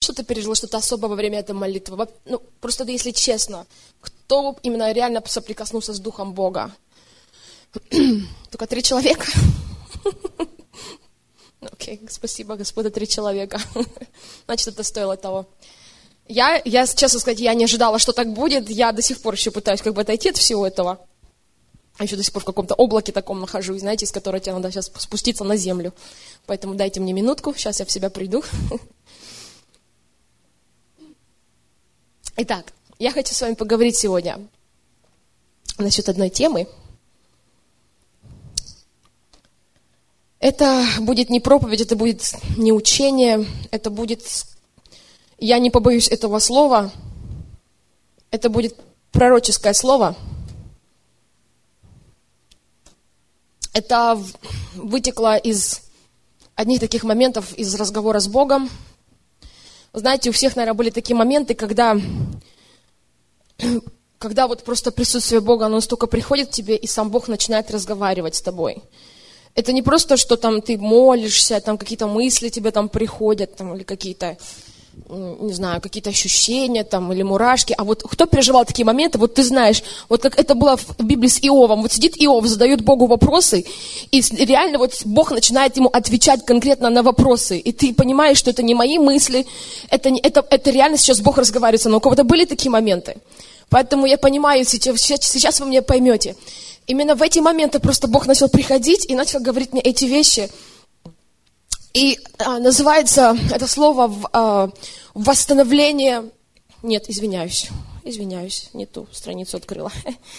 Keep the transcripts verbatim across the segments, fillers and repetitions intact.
Что ты пережила, что-то особое во время этой молитвы? Ну, просто если честно, кто именно реально соприкоснулся с Духом Бога? Только три человека? Окей, okay, спасибо, Господа, три человека. Значит, это стоило того. Я, я, честно сказать, я не ожидала, что так будет. Я до сих пор еще пытаюсь как бы отойти от всего этого. А еще до сих пор в каком-то облаке таком нахожусь, знаете, из которого тебе надо сейчас спуститься на землю. Поэтому дайте мне минутку, сейчас я в себя приду. Итак, я хочу с вами поговорить сегодня насчет одной темы. Это будет не проповедь, это будет не учение, это будет, я не побоюсь этого слова, это будет пророческое слово. Это вытекло из одних таких моментов, из разговора с Богом. Знаете, у всех, наверное, были такие моменты, когда, когда вот просто присутствие Бога, оно настолько приходит к тебе, и сам Бог начинает разговаривать с тобой. Это не просто, что там ты молишься, там какие-то мысли тебе там приходят, там, или какие-то, не знаю, какие-то ощущения там, или мурашки. А вот кто переживал такие моменты, вот ты знаешь, вот как это было в Библии с Иовом. Вот сидит Иов, задает Богу вопросы, и реально вот Бог начинает ему отвечать конкретно на вопросы. И ты понимаешь, что это не мои мысли, это, не, это, это реально сейчас Бог разговаривает со мной. У кого-то были такие моменты. Поэтому я понимаю, сейчас, сейчас вы меня поймете. Именно в эти моменты просто Бог начал приходить и начал говорить мне эти вещи. И а, называется это слово а, восстановление... Нет, извиняюсь, извиняюсь, не ту страницу открыла.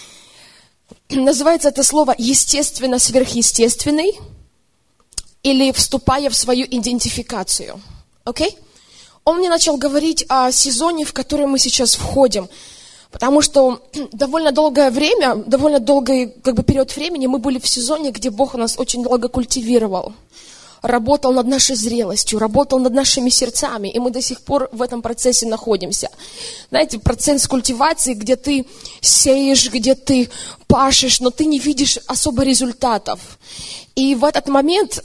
Называется это слово естественно-сверхъестественный или вступая в свою идентификацию. Окей? Okay? Он мне начал говорить о сезоне, в который мы сейчас входим. Потому что довольно долгое время, довольно долгий как бы, период времени мы были в сезоне, где Бог нас очень долго культивировал. Работал над нашей зрелостью, работал над нашими сердцами, и мы до сих пор в этом процессе находимся. Знаете, процесс культивации, где ты сеешь, где ты пашешь, но ты не видишь особо результатов. И в этот момент...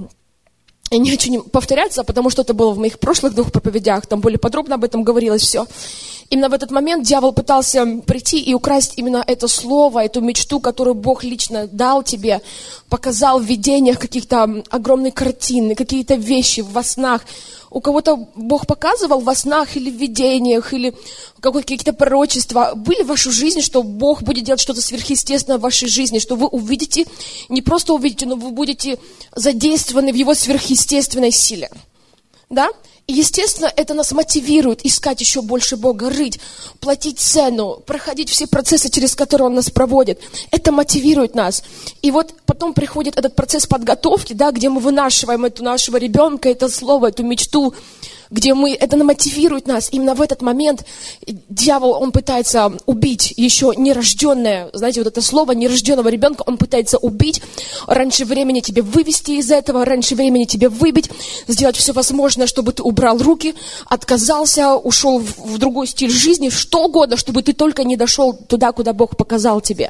Я не хочу повторяться, потому что это было в моих прошлых двух проповедях, там более подробно об этом говорилось все. Именно в этот момент дьявол пытался прийти и украсть именно это слово, эту мечту, которую Бог лично дал тебе, показал в видениях каких-то огромные картины, какие-то вещи во снах. У кого-то Бог показывал во снах или в видениях, или какие-то пророчества. Были в вашей жизни, что Бог будет делать что-то сверхъестественное в вашей жизни, что вы увидите, не просто увидите, но вы будете задействованы в Его сверхъестественной силе. Да? И, естественно, это нас мотивирует искать еще больше Бога, рыть, платить цену, проходить все процессы, через которые Он нас проводит. Это мотивирует нас. И вот потом приходит этот процесс подготовки, да, где мы вынашиваем эту нашего ребенка, это слово, эту мечту, где мы, это мотивирует нас. Именно в этот момент дьявол, он пытается убить еще нерожденное, знаете, вот это слово, нерожденного ребенка, он пытается убить, раньше времени тебе вывести из этого, раньше времени тебе выбить, сделать все возможное, чтобы ты убрал руки, отказался, ушел в, в другой стиль жизни, что угодно, чтобы ты только не дошел туда, куда Бог показал тебе.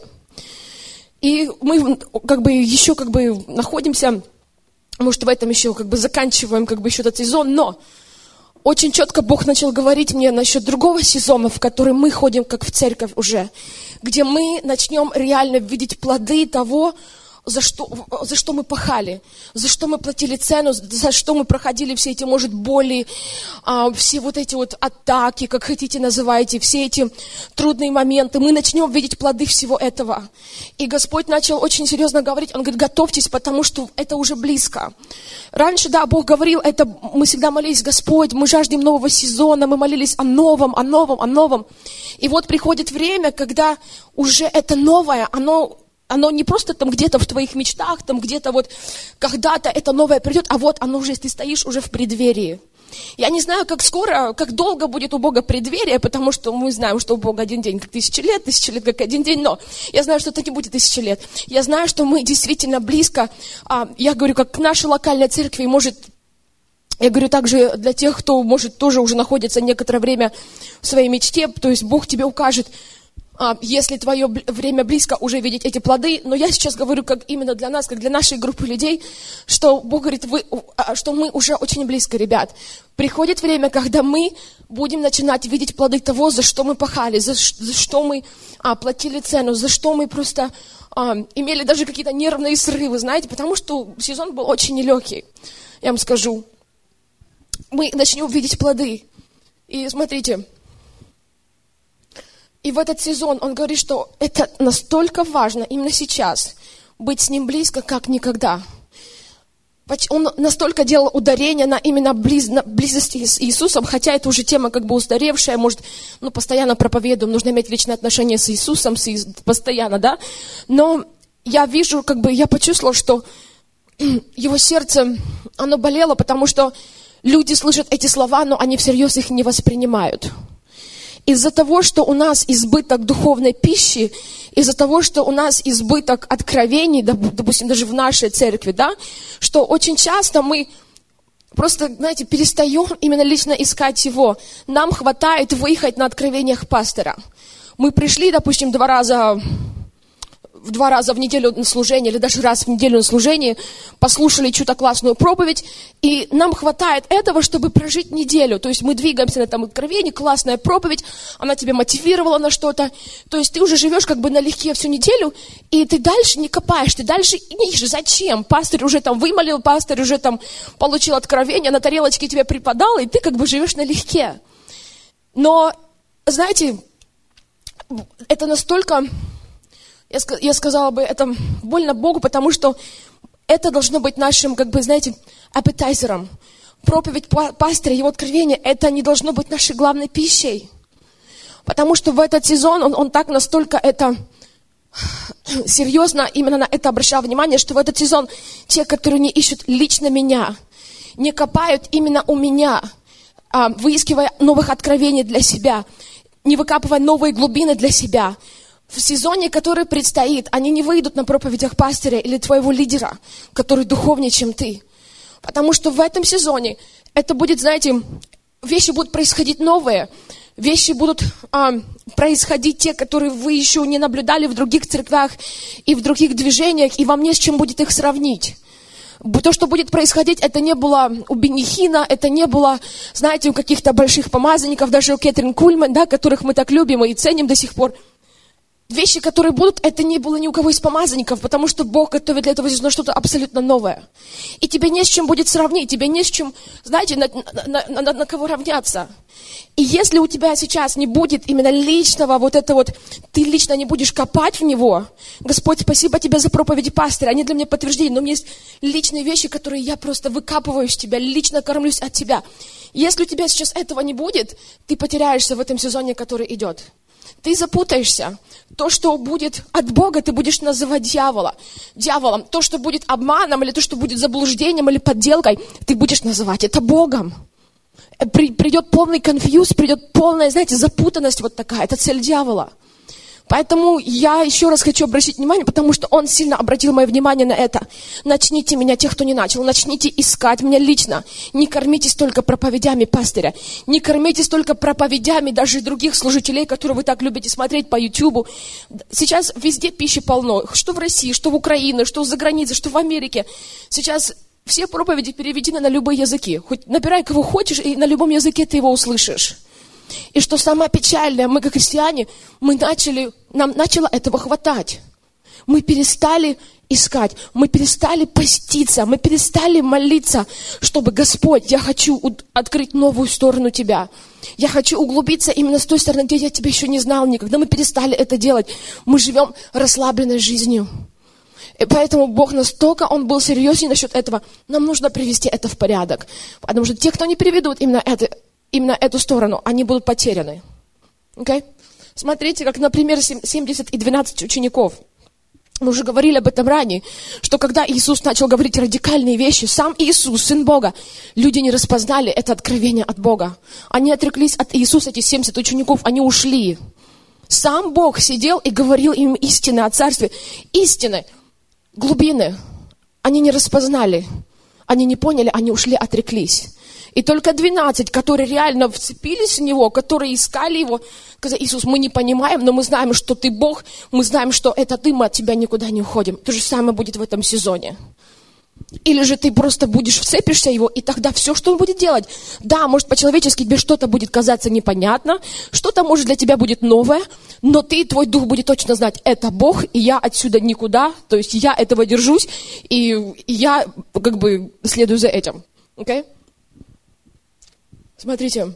И мы как бы еще как бы находимся, может, в этом еще как бы заканчиваем как бы еще этот сезон, но очень четко Бог начал говорить мне насчет другого сезона, в который мы ходим как в церковь уже, где мы начнем реально видеть плоды того, за что, за что мы пахали, за что мы платили цену, за что мы проходили все эти, может, боли, а, все вот эти вот атаки, как хотите называйте, все эти трудные моменты. Мы начнем видеть плоды всего этого. И Господь начал очень серьезно говорить, Он говорит, готовьтесь, потому что это уже близко. Раньше, да, Бог говорил, это мы всегда молились, Господь, мы жаждем нового сезона, мы молились о новом, о новом, о новом. И вот приходит время, когда уже это новое, оно... Оно не просто там где-то в твоих мечтах, там где-то вот когда-то это новое придет, а вот оно уже, ты стоишь уже в преддверии. Я не знаю, как скоро, как долго будет у Бога преддверие, потому что мы знаем, что у Бога один день как тысяча лет, тысяча лет как один день, но я знаю, что это не будет тысяча лет. Я знаю, что мы действительно близко, я говорю, как к нашей локальной церкви, может, я говорю также для тех, кто, может, тоже уже находится некоторое время в своей мечте, то есть Бог тебе укажет, а, если твое время близко, уже видеть эти плоды. Но я сейчас говорю как именно для нас, как для нашей группы людей, что Бог говорит, вы, что мы уже очень близко, ребят. Приходит время, когда мы будем начинать видеть плоды того, за что мы пахали, за, за что мы а, платили цену, за что мы просто а, имели даже какие-то нервные срывы, знаете, потому что сезон был очень нелегкий, я вам скажу. Мы начнем видеть плоды. И смотрите, и в этот сезон он говорит, что это настолько важно именно сейчас, быть с ним близко, как никогда. Он настолько делал ударение на именно близ, на близости с Иисусом, хотя это уже тема как бы устаревшая, может, ну, постоянно проповедуем, нужно иметь личные отношения с Иисусом, с Иис... постоянно, да. Но я вижу, как бы, я почувствовала, что его сердце, оно болело, потому что люди слышат эти слова, но они всерьез их не воспринимают. Из-за того, что у нас избыток духовной пищи, из-за того, что у нас избыток откровений, допустим, даже в нашей церкви, да, что очень часто мы просто, знаете, перестаем именно лично искать его. Нам хватает выехать на откровениях пастора. Мы пришли, допустим, два раза... в два раза в неделю на служение, или даже раз в неделю на служение, послушали чью-то классную проповедь, и нам хватает этого, чтобы прожить неделю. То есть мы двигаемся на этом откровении, классная проповедь, она тебя мотивировала на что-то. То есть ты уже живешь как бы налегке всю неделю, и ты дальше не копаешь, ты дальше ниже. Зачем? Пастырь уже там вымолил, пастырь уже там получил откровение, на тарелочке тебе преподал, и ты как бы живешь налегке. Но, знаете, это настолько... Я сказала бы, это больно Богу, потому что это должно быть нашим, как бы, знаете, аппетайзером. Проповедь пастыря, его откровение, это не должно быть нашей главной пищей. Потому что в этот сезон он, он так настолько это серьезно именно на это обращал внимание, что в этот сезон те, которые не ищут лично меня, не копают именно у меня, выискивая новых откровений для себя, не выкапывая новые глубины для себя, в сезоне, который предстоит, они не выйдут на проповедях пастыря или твоего лидера, который духовнее, чем ты. Потому что в этом сезоне это будет, знаете, вещи будут происходить новые, вещи будут а, происходить те, которые вы еще не наблюдали в других церквях и в других движениях, и вам не с чем будет их сравнить. То, что будет происходить, это не было у Бенихина, это не было, знаете, у каких-то больших помазанников, даже у Кэтрин Кульман, да, которых мы так любим и ценим до сих пор. Вещи, которые будут, это не было ни у кого из помазанников, потому что Бог готовит для этого сезона что-то абсолютно новое. И тебе не с чем будет сравнить, тебе не с чем, знаете, на, на, на, на, на кого равняться. И если у тебя сейчас не будет именно личного вот это вот, ты лично не будешь копать в него, Господь, спасибо тебе за проповеди пастыря, они для меня подтверждение, но у меня есть личные вещи, которые я просто выкапываю из тебя, лично кормлюсь от тебя. Если у тебя сейчас этого не будет, ты потеряешься в этом сезоне, который идет. Ты запутаешься. То, что будет от Бога, ты будешь называть дьявола, дьяволом. То, что будет обманом, или то, что будет заблуждением, или подделкой, ты будешь называть это Богом. При, придет полный конфьюз, придет полная, знаете, запутанность вот такая. Это цель дьявола. Поэтому я еще раз хочу обратить внимание, потому что он сильно обратил мое внимание на это. Начните меня, тех, кто не начал, начните искать меня лично. Не кормитесь только проповедями пастыря. Не кормитесь только проповедями даже других служителей, которые вы так любите смотреть по Ютубу. Сейчас везде пищи полно. Что в России, что в Украине, что за границей, что в Америке. Сейчас все проповеди переведены на любые языки. Хоть набирай кого хочешь, и на любом языке ты его услышишь. И что самое печальное, мы как христиане, мы начали, нам начало этого хватать. Мы перестали искать, мы перестали поститься, мы перестали молиться, чтобы, Господь, я хочу открыть новую сторону Тебя. Я хочу углубиться именно с той стороны, где я Тебя еще не знал никогда. Мы перестали это делать. Мы живем расслабленной жизнью. И поэтому Бог настолько, Он был серьезен насчет этого. Нам нужно привести это в порядок. Потому что те, кто не приведут именно это, именно эту сторону, они будут потеряны. Okay? Смотрите, как, например, семьдесят и двенадцать учеников. Мы уже говорили об этом ранее, что когда Иисус начал говорить радикальные вещи, сам Иисус, Сын Бога, люди не распознали это откровение от Бога. Они отреклись от Иисуса, эти семьдесят учеников, они ушли. Сам Бог сидел и говорил им истины о Царстве. Истины, глубины, они не распознали, они не поняли, они ушли, отреклись. И только двенадцать, которые реально вцепились в Него, которые искали Его, сказали: Иисус, мы не понимаем, но мы знаем, что Ты Бог, мы знаем, что это Ты, мы от Тебя никуда не уходим. То же самое будет в этом сезоне. Или же ты просто будешь, вцепишься Его, и тогда все, что Он будет делать. Да, может, по-человечески тебе что-то будет казаться непонятно, что-то, может, для тебя будет новое, но ты, твой дух будет точно знать: это Бог, и я отсюда никуда, то есть я этого держусь, и, и я как бы следую за этим. Окей? Okay? Смотрите.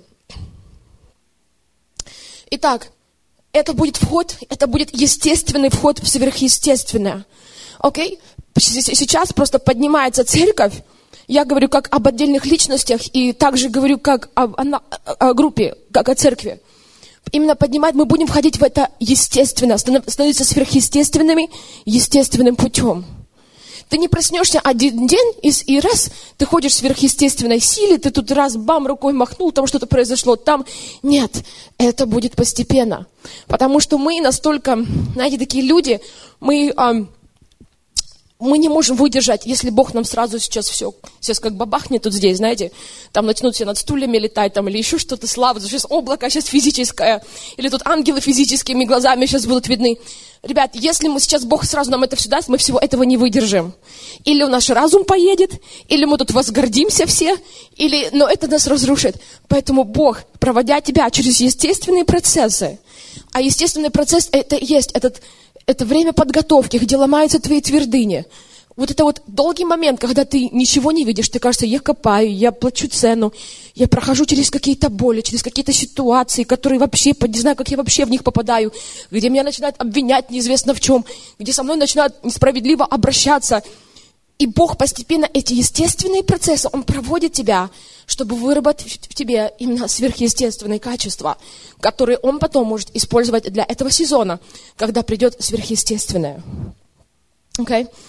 Итак, это будет вход, это будет естественный вход в сверхъестественное. Окей? Okay? Сейчас просто поднимается церковь, я говорю как об отдельных личностях, и также говорю как о, о, о группе, как о церкви. Именно поднимать, мы будем входить в это естественно, становиться сверхъестественными, естественным путем. Ты не проснешься один день, и, и раз ты ходишь в сверхъестественной силе, ты тут раз, бам, рукой махнул, там что-то произошло, там. Нет, это будет постепенно. Потому что мы настолько, знаете, такие люди, мы... Мы не можем выдержать, если Бог нам сразу сейчас все, сейчас как бабахнет тут здесь, знаете, там начнут все над стульями летать, там, или еще что-то, слава, сейчас облако, сейчас физическое, или тут ангелы физическими глазами сейчас будут видны. Ребят, если мы сейчас, Бог сразу нам это все даст, мы всего этого не выдержим. Или наш разум поедет, или мы тут возгордимся все, или, но это нас разрушит. Поэтому Бог, проводя тебя через естественные процессы, а естественный процесс это есть этот... Это время подготовки, где ломаются твои твердыни. Вот это вот долгий момент, когда ты ничего не видишь, ты кажется, я копаю, я плачу цену, я прохожу через какие-то боли, через какие-то ситуации, которые вообще, не знаю, как я вообще в них попадаю, где меня начинают обвинять неизвестно в чем, где со мной начинают несправедливо обращаться. И Бог постепенно эти естественные процессы, Он проводит тебя, чтобы выработать в тебе именно сверхъестественные качества, которые Он потом может использовать для этого сезона, когда придет сверхъестественное. Окей? Okay?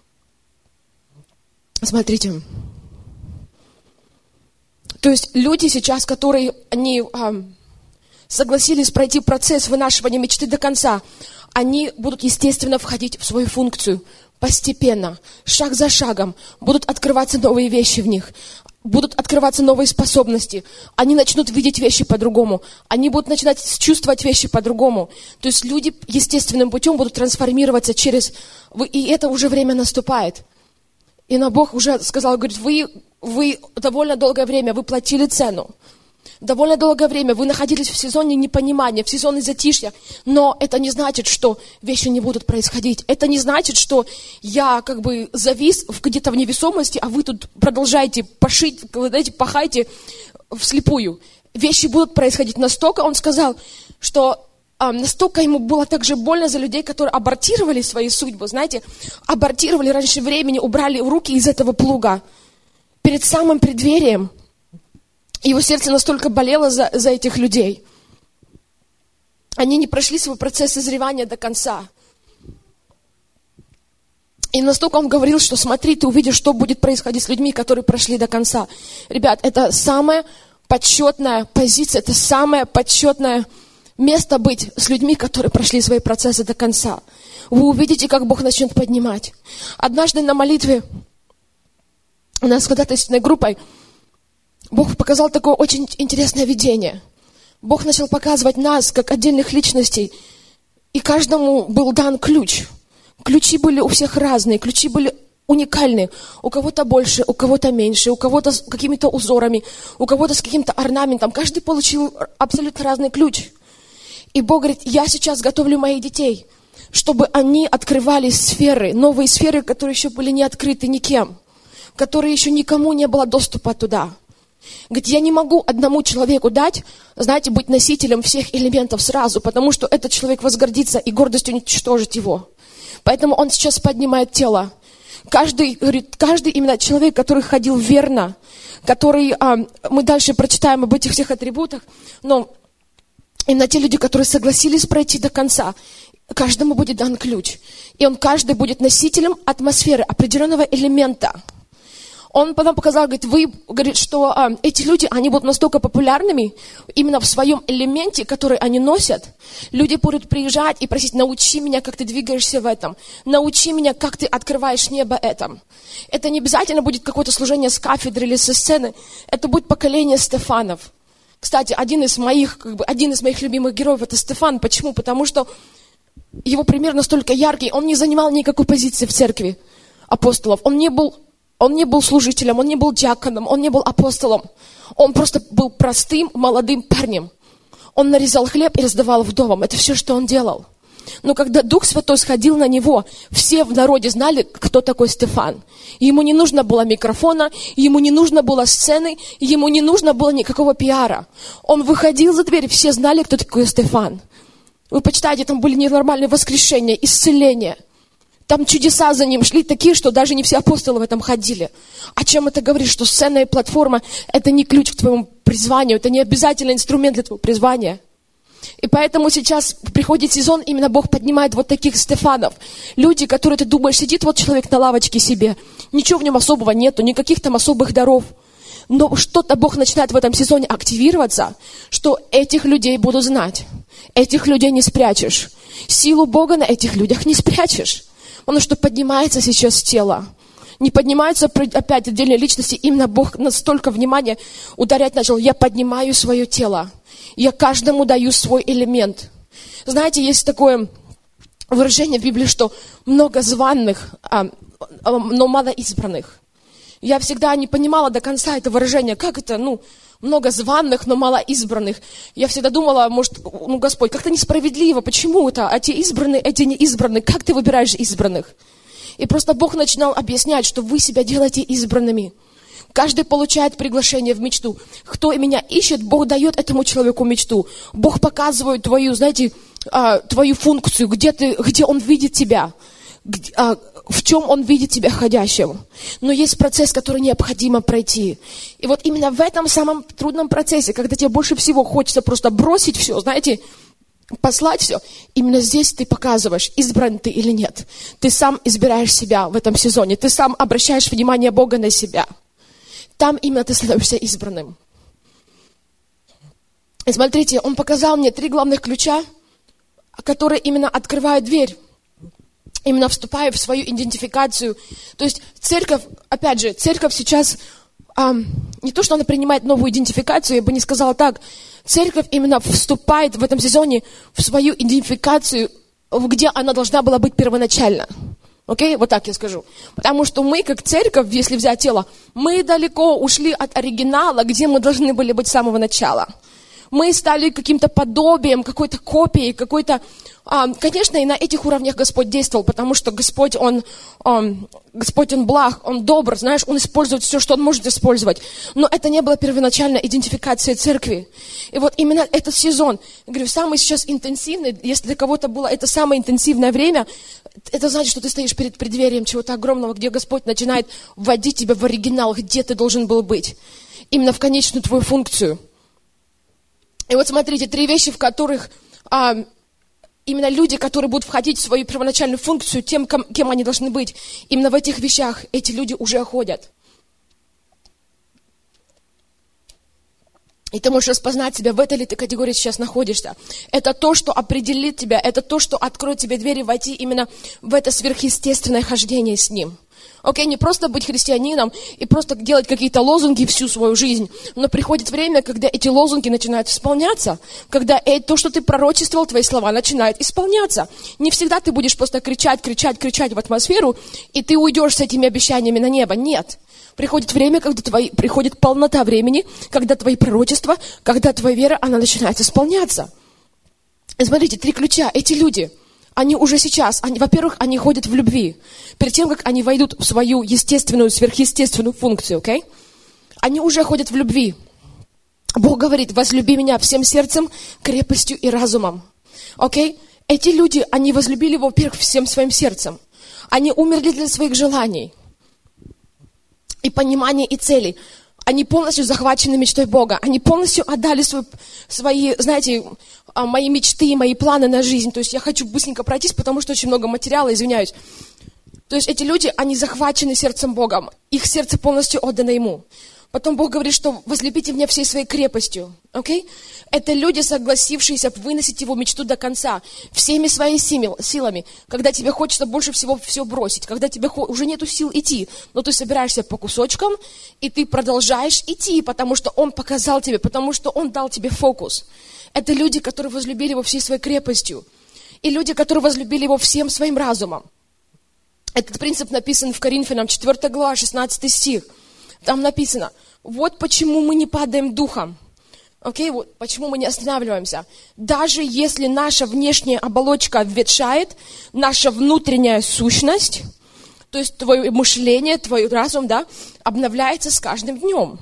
Смотрите. То есть люди сейчас, которые они, а, согласились пройти процесс вынашивания мечты до конца, они будут естественно входить в свою функцию. Постепенно, шаг за шагом, будут открываться новые вещи в них, будут открываться новые способности, они начнут видеть вещи по-другому, они будут начинать чувствовать вещи по-другому. То есть люди естественным путем будут трансформироваться через... И это уже время наступает. И на Бог уже сказал, говорит, вы, вы довольно долгое время, вы платили цену. Довольно долгое время вы находились в сезоне непонимания, в сезоне затишья, но это не значит, что вещи не будут происходить. Это не значит, что я как бы завис где-то в невесомости, а вы тут продолжаете пошить, знаете, пахайте вслепую. Вещи будут происходить. Настолько он сказал, что а, настолько ему было так же больно за людей, которые абортировали свои судьбы, знаете, абортировали раньше времени, убрали руки из этого плуга перед самым преддверием. Его сердце настолько болело за, за этих людей. Они не прошли свой процесс созревания до конца. И настолько он говорил, что смотри, ты увидишь, что будет происходить с людьми, которые прошли до конца. Ребят, это самая почетная позиция, это самое почетное место быть с людьми, которые прошли свои процессы до конца. Вы увидите, как Бог начнет поднимать. Однажды на молитве у нас когда-то с группой Бог показал такое очень интересное видение. Бог начал показывать нас, как отдельных личностей, и каждому был дан ключ. Ключи были у всех разные, ключи были уникальные. У кого-то больше, у кого-то меньше, у кого-то с какими-то узорами, у кого-то с каким-то орнаментом. Каждый получил абсолютно разный ключ. И Бог говорит, я сейчас готовлю моих детей, чтобы они открывали сферы, новые сферы, которые еще были не открыты никем, которые еще никому не было доступа туда. Говорит, я не могу одному человеку дать, знаете, быть носителем всех элементов сразу, потому что этот человек возгордится и гордостью уничтожит его. Поэтому он сейчас поднимает тело. Каждый, говорит, каждый именно человек, который ходил верно, который, а, мы дальше прочитаем об этих всех атрибутах, но именно те люди, которые согласились пройти до конца, каждому будет дан ключ. И он каждый будет носителем атмосферы, определенного элемента. Он потом показал, говорит, вы, говорит, что а, эти люди, они будут настолько популярными именно в своем элементе, который они носят. Люди будут приезжать и просить, научи меня, как ты двигаешься в этом. Научи меня, как ты открываешь небо этом. Это не обязательно будет какое-то служение с кафедры или со сцены. Это будет поколение Стефанов. Кстати, один из моих, как бы, один из моих любимых героев это Стефан. Почему? Потому что его пример настолько яркий. Он не занимал никакой позиции в церкви апостолов. Он не был, он не был служителем, он не был диаконом, он не был апостолом. Он просто был простым молодым парнем. Он нарезал хлеб и раздавал вдовам. Это все, что он делал. Но когда Дух Святой сходил на него, все в народе знали, кто такой Стефан. Ему не нужно было микрофона, ему не нужно было сцены, ему не нужно было никакого пиара. Он выходил за дверь, все знали, кто такой Стефан. Вы почитайте, там были ненормальные воскрешения, исцеления. Там чудеса за ним шли такие, что даже не все апостолы в этом ходили. О чем это говорит? Что сцена и платформа – это не ключ к твоему призванию, это не обязательный инструмент для твоего призвания. И поэтому сейчас приходит сезон, именно Бог поднимает вот таких Стефанов. Люди, которые ты думаешь, сидит вот человек на лавочке себе, ничего в нем особого нету, никаких там особых даров. Но что-то Бог начинает в этом сезоне активироваться, что этих людей будут знать. Этих людей не спрячешь. Силу Бога на этих людях не спрячешь. Потому что поднимается сейчас тело. Не поднимаются опять отдельные личности. Именно Бог настолько внимания ударять начал. Я поднимаю свое тело. Я каждому даю свой элемент. Знаете, есть такое выражение в Библии, что много званых, а, а, но мало избранных. Я всегда не понимала до конца это выражение. Как это, ну, много званых, но мало избранных. Я всегда думала, может, ну, Господь, как-то несправедливо. Почему это? А те избранные, эти не избранные. Как ты выбираешь избранных? И просто Бог начинал объяснять, что вы себя делаете избранными. Каждый получает приглашение в мечту. Кто меня ищет, Бог дает этому человеку мечту. Бог показывает твою, знаете, твою функцию, где ты, где Он видит тебя, в чем Он видит тебя ходящим. Но есть процесс, который необходимо пройти. И вот именно в этом самом трудном процессе, когда тебе больше всего хочется просто бросить все, знаете, послать все, именно здесь ты показываешь, избран ты или нет. Ты сам избираешь себя в этом сезоне, ты сам обращаешь внимание Бога на себя. Там именно ты становишься избранным. И смотрите, он показал мне три главных ключа, которые именно открывают дверь, именно вступая в свою идентификацию. То есть церковь, опять же, церковь сейчас, а, не то, что она принимает новую идентификацию, я бы не сказала так, церковь именно вступает в этом сезоне в свою идентификацию, где она должна была быть первоначально. Окей, okay? Вот так я скажу. Потому что мы, как церковь, если взять тело, мы далеко ушли от оригинала, где мы должны были быть с самого начала. Мы стали каким-то подобием, какой-то копией, какой-то... А, конечно, и на этих уровнях Господь действовал, потому что Господь, Он, Он, Господь, Он благ, Он добр, знаешь, Он использует все, что Он может использовать. Но это не было первоначальной идентификацией церкви. И вот именно этот сезон, я говорю, самый сейчас интенсивный, если для кого-то было это самое интенсивное время, это значит, что ты стоишь перед преддверием чего-то огромного, где Господь начинает вводить тебя в оригинал, где ты должен был быть. Именно в конечную твою функцию. И вот смотрите, три вещи, в которых а, именно люди, которые будут входить в свою первоначальную функцию, тем, кем они должны быть, именно в этих вещах эти люди уже ходят. И ты можешь распознать себя, в этой ли ты категории сейчас находишься. Это то, что определит тебя, это то, что откроет тебе двери войти именно в это сверхъестественное хождение с Ним. Окей, okay, не просто быть христианином и просто делать какие-то лозунги всю свою жизнь, но приходит время, когда эти лозунги начинают исполняться, когда то, что ты пророчествовал, твои слова начинают исполняться. Не всегда ты будешь просто кричать, кричать, кричать в атмосферу, и ты уйдешь с этими обещаниями на небо. Нет. Приходит время, когда твои, приходит полнота времени, когда твои пророчества, когда твоя вера, она начинает исполняться. И смотрите, три ключа. Эти люди... Они уже сейчас, они, во-первых, они ходят в любви. Перед тем, как они войдут в свою естественную, сверхъестественную функцию, окей? Okay? Они уже ходят в любви. Бог говорит, возлюби меня всем сердцем, крепостью и разумом. Окей? Okay? Эти люди, они возлюбили Его, во-первых, всем своим сердцем. Они умерли для своих желаний и понимания и целей. Они полностью захвачены мечтой Бога. Они полностью отдали свой, свои, знаете, мои мечты, мои планы на жизнь. То есть я хочу быстренько пройтись, потому что очень много материала, извиняюсь. То То есть эти люди, они захвачены сердцем Богом. Их сердце полностью отдано Ему. Потом Бог говорит, что возлюбите меня всей своей крепостью. Okay? Это люди, согласившиеся выносить Его мечту до конца. Всеми своими силами. Когда тебе хочется больше всего все бросить. Когда тебе уже нету сил идти. Но ты собираешься по кусочкам. И ты продолжаешь идти. Потому что Он показал тебе. Потому что Он дал тебе фокус. Это люди, которые возлюбили Его всей своей крепостью. И люди, которые возлюбили Его всем своим разумом. Этот принцип написан в Коринфянам, четвёртая глава, шестнадцатый стих. Там написано, вот почему мы не падаем духом. Окей, okay? Вот почему мы не останавливаемся. Даже если наша внешняя оболочка обветшает, наша внутренняя сущность, то есть твое мышление, твой разум, да, обновляется с каждым днем.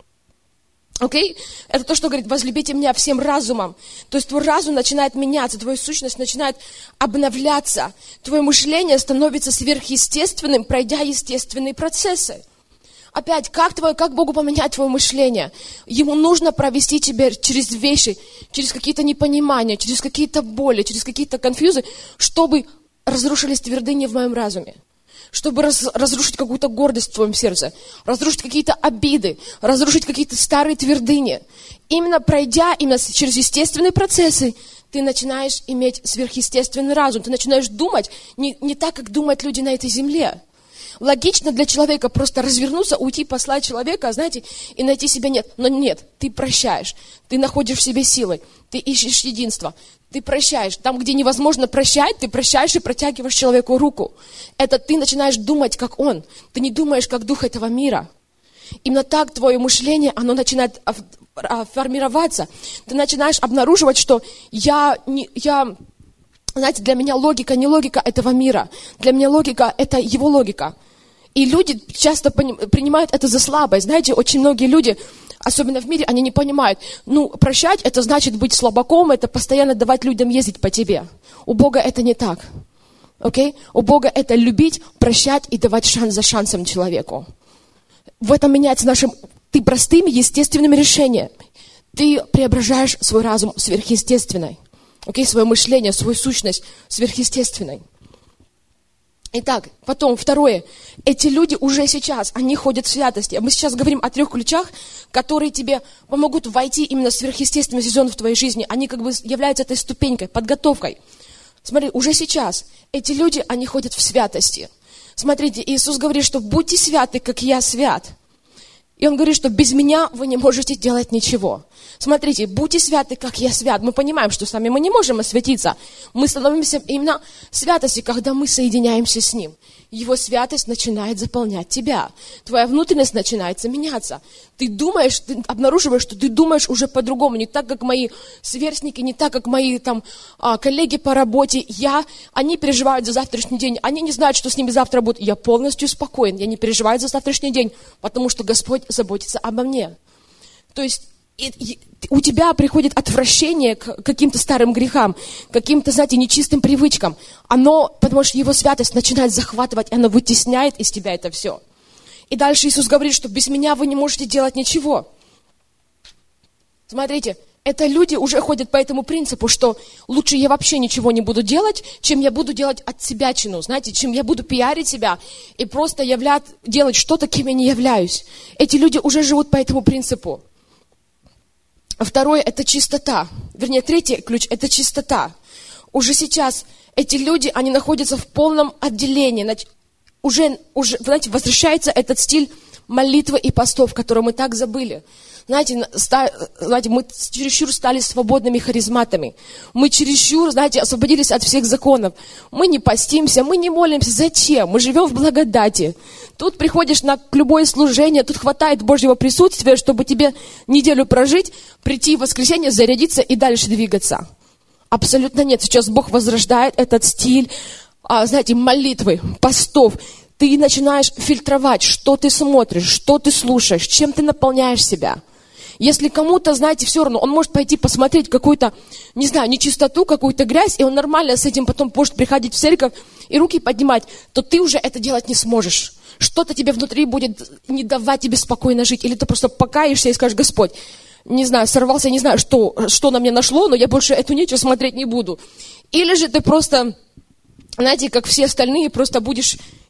Окей? Okay? Это то, что говорит, возлюбите меня всем разумом. То есть твой разум начинает меняться, твоя сущность начинает обновляться. Твое мышление становится сверхъестественным, пройдя естественные процессы. Опять, как, твое, как Богу поменять твое мышление? Ему нужно провести тебя через вещи, через какие-то непонимания, через какие-то боли, через какие-то конфьюзы, чтобы разрушились твердыни в моем разуме. Чтобы раз, разрушить какую-то гордость в твоем сердце, разрушить какие-то обиды, разрушить какие-то старые твердыни. Именно пройдя именно через естественные процессы, ты начинаешь иметь сверхъестественный разум. Ты начинаешь думать не, не так, как думают люди на этой земле. Логично для человека просто развернуться, уйти, послать человека, знаете, и найти себя нет. Но нет, ты прощаешь, ты находишь в себе силы, ты ищешь единство, ты прощаешь. Там, где невозможно прощать, ты прощаешь и протягиваешь человеку руку. Это ты начинаешь думать, как он. Ты не думаешь, как дух этого мира. Именно так твое мышление, оно начинает формироваться. Ты начинаешь обнаруживать, что я... не, я знаете, для меня логика не логика этого мира. Для меня логика – это его логика. И люди часто принимают это за слабость. Знаете, очень многие люди, особенно в мире, они не понимают. Ну, прощать – это значит быть слабаком, это постоянно давать людям ездить по тебе. У Бога это не так. Окей? Okay? У Бога это любить, прощать и давать шанс за шансом человеку. В этом меняется нашим... Ты простыми, естественными решениями. Ты преображаешь свой разум сверхъестественной. Окей, okay, свое мышление, свою сущность сверхъестественной. Итак, потом, второе. Эти люди уже сейчас, они ходят в святости. Мы сейчас говорим о трех ключах, которые тебе помогут войти именно в сверхъестественный сезон в твоей жизни. Они как бы являются этой ступенькой, подготовкой. Смотри, уже сейчас эти люди, они ходят в святости. Смотрите, Иисус говорит, что будьте святы, как я свят. И Он говорит, что без меня вы не можете делать ничего. Смотрите, будьте святы, как я свят. Мы понимаем, что сами мы не можем освятиться. Мы становимся именно святостью, когда мы соединяемся с Ним. Его святость начинает заполнять тебя. Твоя внутренность начинается меняться. Ты думаешь, ты обнаруживаешь, что ты думаешь уже по-другому. Не так, как мои сверстники, не так, как мои там, коллеги по работе. Я, они переживают за завтрашний день. Они не знают, что с ними завтра будет. Я полностью спокоен. Я не переживаю за завтрашний день, потому что Господь заботится обо мне. То есть и, и, у тебя приходит отвращение к каким-то старым грехам, каким-то, знаете, нечистым привычкам. Оно, потому что Его святость начинает захватывать, и оно вытесняет из тебя это все. И дальше Иисус говорит, что без меня вы не можете делать ничего. Смотрите, это люди уже ходят по этому принципу, что лучше я вообще ничего не буду делать, чем я буду делать от себячину, знаете, чем я буду пиарить себя и просто являть, делать что-то, кем я не являюсь. Эти люди уже живут по этому принципу. Второе – это чистота. Вернее, третий ключ – это чистота. Уже сейчас эти люди, они находятся в полном отделении. Уже, уже, знаете, возвращается этот стиль молитвы и постов, который мы так забыли. Знаете, ста, знаете, мы чересчур стали свободными харизматами. Мы чересчур, знаете, освободились от всех законов. Мы не постимся, мы не молимся. Зачем? Мы живем в благодати. Тут приходишь на любое служение, тут хватает Божьего присутствия, чтобы тебе неделю прожить, прийти в воскресенье, зарядиться и дальше двигаться. Абсолютно нет. Сейчас Бог возрождает этот стиль, знаете, молитвы, постов. Ты начинаешь фильтровать, что ты смотришь, что ты слушаешь, чем ты наполняешь себя. Если кому-то, знаете, все равно, он может пойти посмотреть какую-то, не знаю, нечистоту, какую-то грязь, и он нормально с этим потом может приходить в церковь и руки поднимать, то ты уже это делать не сможешь. Что-то тебе внутри будет не давать тебе спокойно жить. Или ты просто покаешься и скажешь: Господь, не знаю, сорвался, не знаю, что, что на мне нашло, но я больше эту нечисть смотреть не буду. Или же ты просто, знаете, как все остальные, просто будешь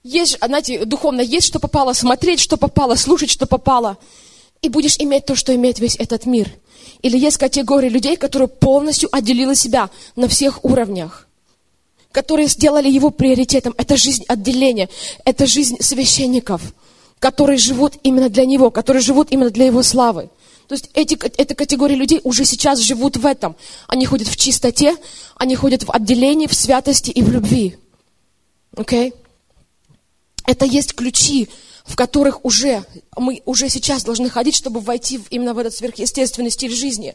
есть, знаете, духовно есть, что попало, смотреть, что попало, слушать, что попало. И будешь иметь то, что имеет весь этот мир. Или есть категория людей, которые полностью отделили себя на всех уровнях. Которые сделали его приоритетом. Это жизнь отделения. Это жизнь священников, которые живут именно для него, которые живут именно для его славы. То есть эти, эта категория людей уже сейчас живут в этом. Они ходят в чистоте, они ходят в отделении, в святости и в любви. Окей? Okay? Это есть ключи, в которых уже мы уже сейчас должны ходить, чтобы войти в, именно в этот сверхъестественный стиль жизни.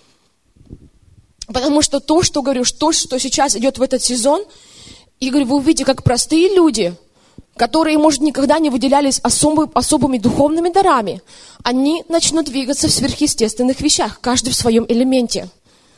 Потому что то, что говорю, то, что сейчас идет в этот сезон, и говорю, вы увидите, как простые люди, которые, может, никогда не выделялись особы, особыми духовными дарами, они начнут двигаться в сверхъестественных вещах, каждый в своем элементе.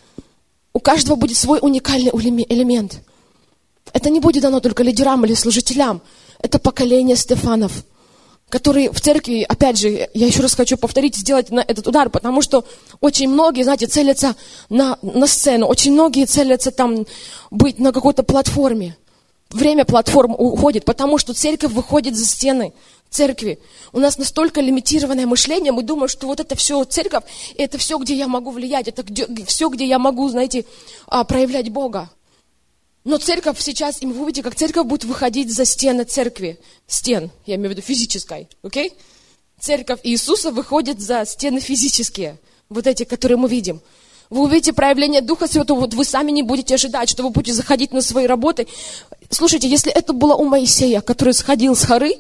У каждого будет свой уникальный элемент. Это не будет дано только лидерам или служителям. Это поколение Стефанов, которые в церкви, опять же, я еще раз хочу повторить, сделать на этот удар, потому что очень многие, знаете, целятся на, на сцену, очень многие целятся там быть на какой-то платформе. Время платформ уходит, потому что церковь выходит за стены церкви. У нас настолько лимитированное мышление, мы думаем, что вот это все церковь, и это все, где я могу влиять, это где, все, где я могу, знаете, проявлять Бога. Но церковь сейчас, и вы увидите, как церковь будет выходить за стены церкви. Стен, я имею в виду физической, окей? Okay? Церковь Иисуса выходит за стены физические, вот эти, которые мы видим. Вы увидите проявление Духа Святого, вот вы сами не будете ожидать, что вы будете заходить на свои работы. Слушайте, если это было у Моисея, который сходил с горы,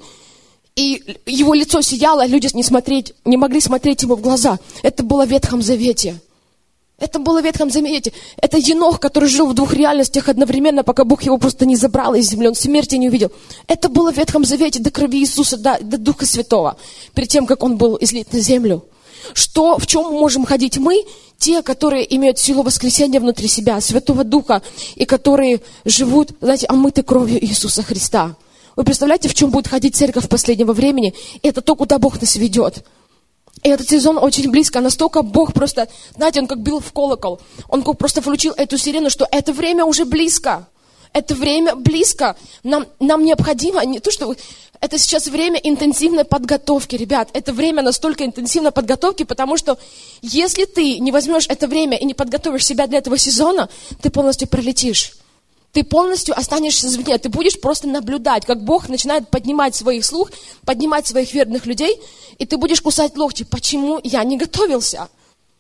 и его лицо сияло, люди не, смотреть, не могли смотреть ему в глаза. Это было в Ветхом Завете. Это было в Ветхом Завете. Это Енох, который жил в двух реальностях одновременно, пока Бог его просто не забрал из земли, он смерти не увидел. Это было в Ветхом Завете до крови Иисуса, до, до Духа Святого, перед тем, как он был излит на землю. Что, в чем мы можем ходить мы? Те, которые имеют силу воскресения внутри себя, Святого Духа, и которые живут, знаете, омыты кровью Иисуса Христа. Вы представляете, в чем будет ходить церковь последнего времени? И это то, куда Бог нас ведет. И этот сезон очень близко, настолько Бог просто, знаете, Он как бил в колокол. Он как просто включил эту сирену, что это время уже близко. Это время близко. Нам, нам необходимо, не то, что... Это сейчас время интенсивной подготовки, ребят. Это время настолько интенсивной подготовки, потому что если ты не возьмешь это время и не подготовишь себя для этого сезона, ты полностью пролетишь. Ты полностью останешься извне. Ты будешь просто наблюдать, как Бог начинает поднимать своих слух, поднимать своих верных людей, и ты будешь кусать локти. Почему я не готовился?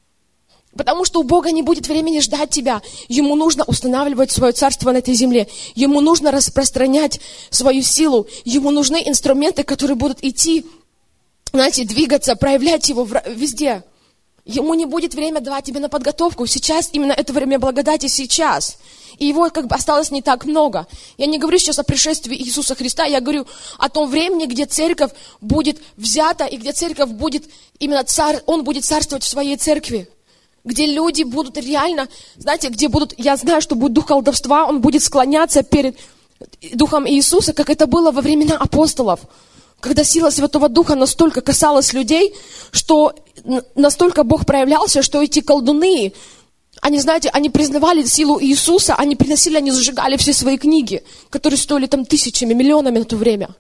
Потому что у Бога не будет времени ждать тебя. Ему нужно устанавливать свое царство на этой земле. Ему нужно распространять свою силу. Ему нужны инструменты, которые будут идти, знаете, двигаться, проявлять его везде. Ему не будет время давать тебе на подготовку. Сейчас именно это время благодати сейчас. И его как бы осталось не так много. Я не говорю сейчас о пришествии Иисуса Христа, я говорю о том времени, где церковь будет взята, и где церковь будет, именно царь, он будет царствовать в своей церкви. Где люди будут реально, знаете, где будут, я знаю, что будет дух колдовства, он будет склоняться перед Духом Иисуса, как это было во времена апостолов. Когда сила Святого Духа настолько касалась людей, что настолько Бог проявлялся, что эти колдуны, они, знаете, они признавали силу Иисуса, они приносили, они зажигали все свои книги, которые стоили там тысячами, миллионами на то время.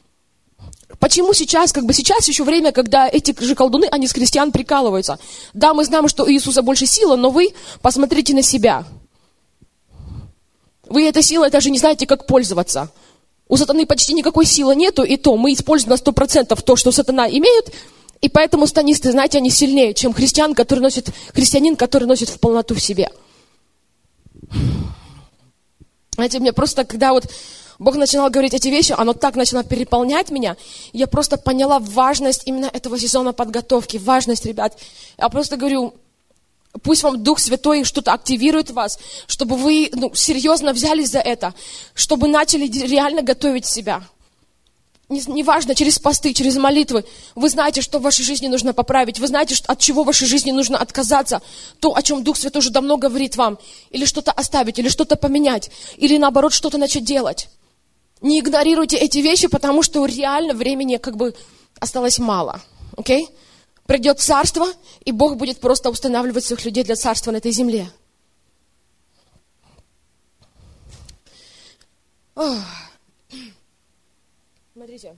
Почему сейчас, как бы сейчас еще время, когда эти же колдуны, они с христиан прикалываются. Да, мы знаем, что у Иисуса больше сила, но вы посмотрите на себя. Вы этой силой даже не знаете, как пользоваться. У сатаны почти никакой силы нету, и то мы используем на сто процентов то, что сатана имеет, и поэтому сатанисты, знаете, они сильнее, чем христиан, который носит, христианин, который носит в полноту в себе. Знаете, мне просто, когда вот Бог начинал говорить эти вещи, оно так начало переполнять меня, я просто поняла важность именно этого сезона подготовки, важность, ребят. Я просто говорю, пусть вам Дух Святой что-то активирует в вас, чтобы вы ну, серьезно взялись за это, чтобы начали реально готовить себя. Неважно, через посты, через молитвы, вы знаете, что в вашей жизни нужно поправить, вы знаете, от чего в вашей жизни нужно отказаться, то, о чем Дух Святой уже давно говорит вам, или что-то оставить, или что-то поменять, или наоборот, что-то начать делать. Не игнорируйте эти вещи, потому что реально времени как бы осталось мало. Окей? Okay? Придет царство, и Бог будет просто устанавливать своих людей для царства на этой земле. Ох. Смотрите.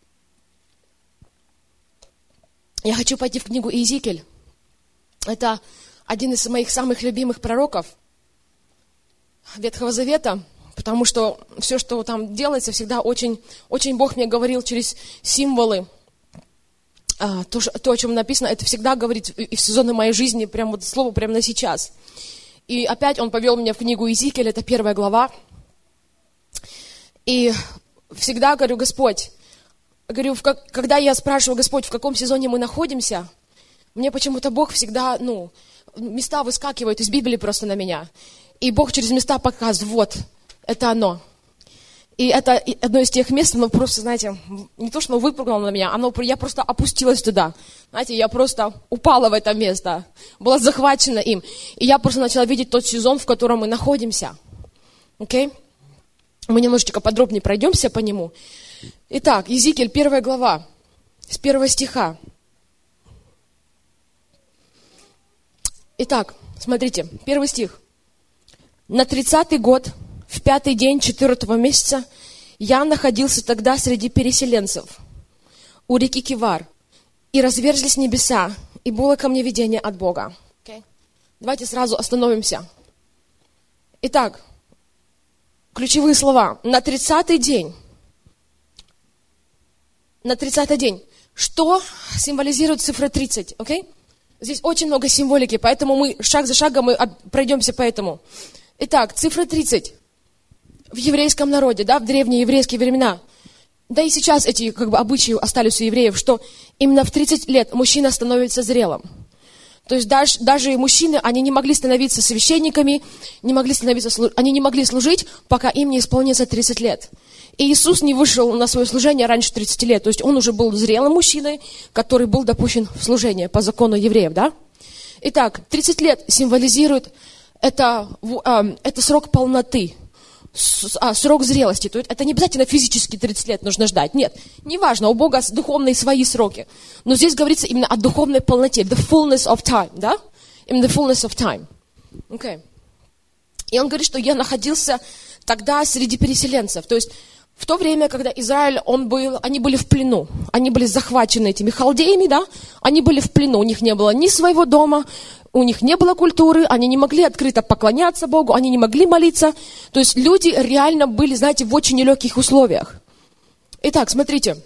Я хочу пойти в книгу Иезекииль. Это один из моих самых любимых пророков Ветхого Завета, потому что все, что там делается, всегда очень, очень Бог мне говорил через символы. А, то, то, о чем написано, это всегда говорит и в сезоны моей жизни, прям вот слово прямо на сейчас. И опять Он повел меня в книгу Иезекииль, это первая глава. И всегда говорю: Господь, говорю, в как, когда я спрашиваю: Господь, в каком сезоне мы находимся, мне почему-то Бог всегда, ну, места выскакивают из Библии просто на меня. И Бог через места показывает: вот, это оно. И это одно из тех мест, оно просто, знаете, не то, что оно выпрыгнуло на меня, оно, я просто опустилась туда. Знаете, я просто упала в это место, была захвачена им. И я просто начала видеть тот сезон, в котором мы находимся. Окей? Okay? Мы немножечко подробнее пройдемся по нему. Итак, Иезекииль, первая глава, с первого стиха. Итак, смотрите, первый стих. «На тридцатый год, в пятый день четвертого месяца, я находился тогда среди переселенцев у реки Кивар, и разверзлись небеса, и было ко мне видение от Бога». Okay. Давайте сразу остановимся. Итак, ключевые слова. На тридцатый день. На тридцатый день. Что символизирует цифра тридцать? Okay? Здесь очень много символики, поэтому мы шаг за шагом мы пройдемся по этому. Итак, цифра тридцать. В еврейском народе, да, в древние еврейские времена, да и сейчас эти как бы обычаи остались у евреев, что именно в тридцать лет мужчина становится зрелым. То есть даже, даже мужчины, они не могли становиться священниками, не могли становиться, они не могли служить, пока им не исполнится тридцать лет. И Иисус не вышел на свое служение раньше тридцати лет, то есть Он уже был зрелым мужчиной, который был допущен в служение по закону евреев, да? Итак, тридцать лет символизирует это, это срок полноты. А, срок зрелости. То есть это не обязательно физически тридцать лет нужно ждать. Нет, неважно, у Бога духовные свои сроки. Но здесь говорится именно о духовной полноте. The fullness of time, да? Именно the fullness of time. Okay. И он говорит, что я находился тогда среди переселенцев. То есть в то время, когда Израиль, он был, они были в плену. Они были захвачены этими халдеями, да? Они были в плену. У них не было ни своего дома, у них не было культуры, они не могли открыто поклоняться Богу, они не могли молиться. То есть люди реально были, знаете, в очень нелегких условиях. Итак, смотрите.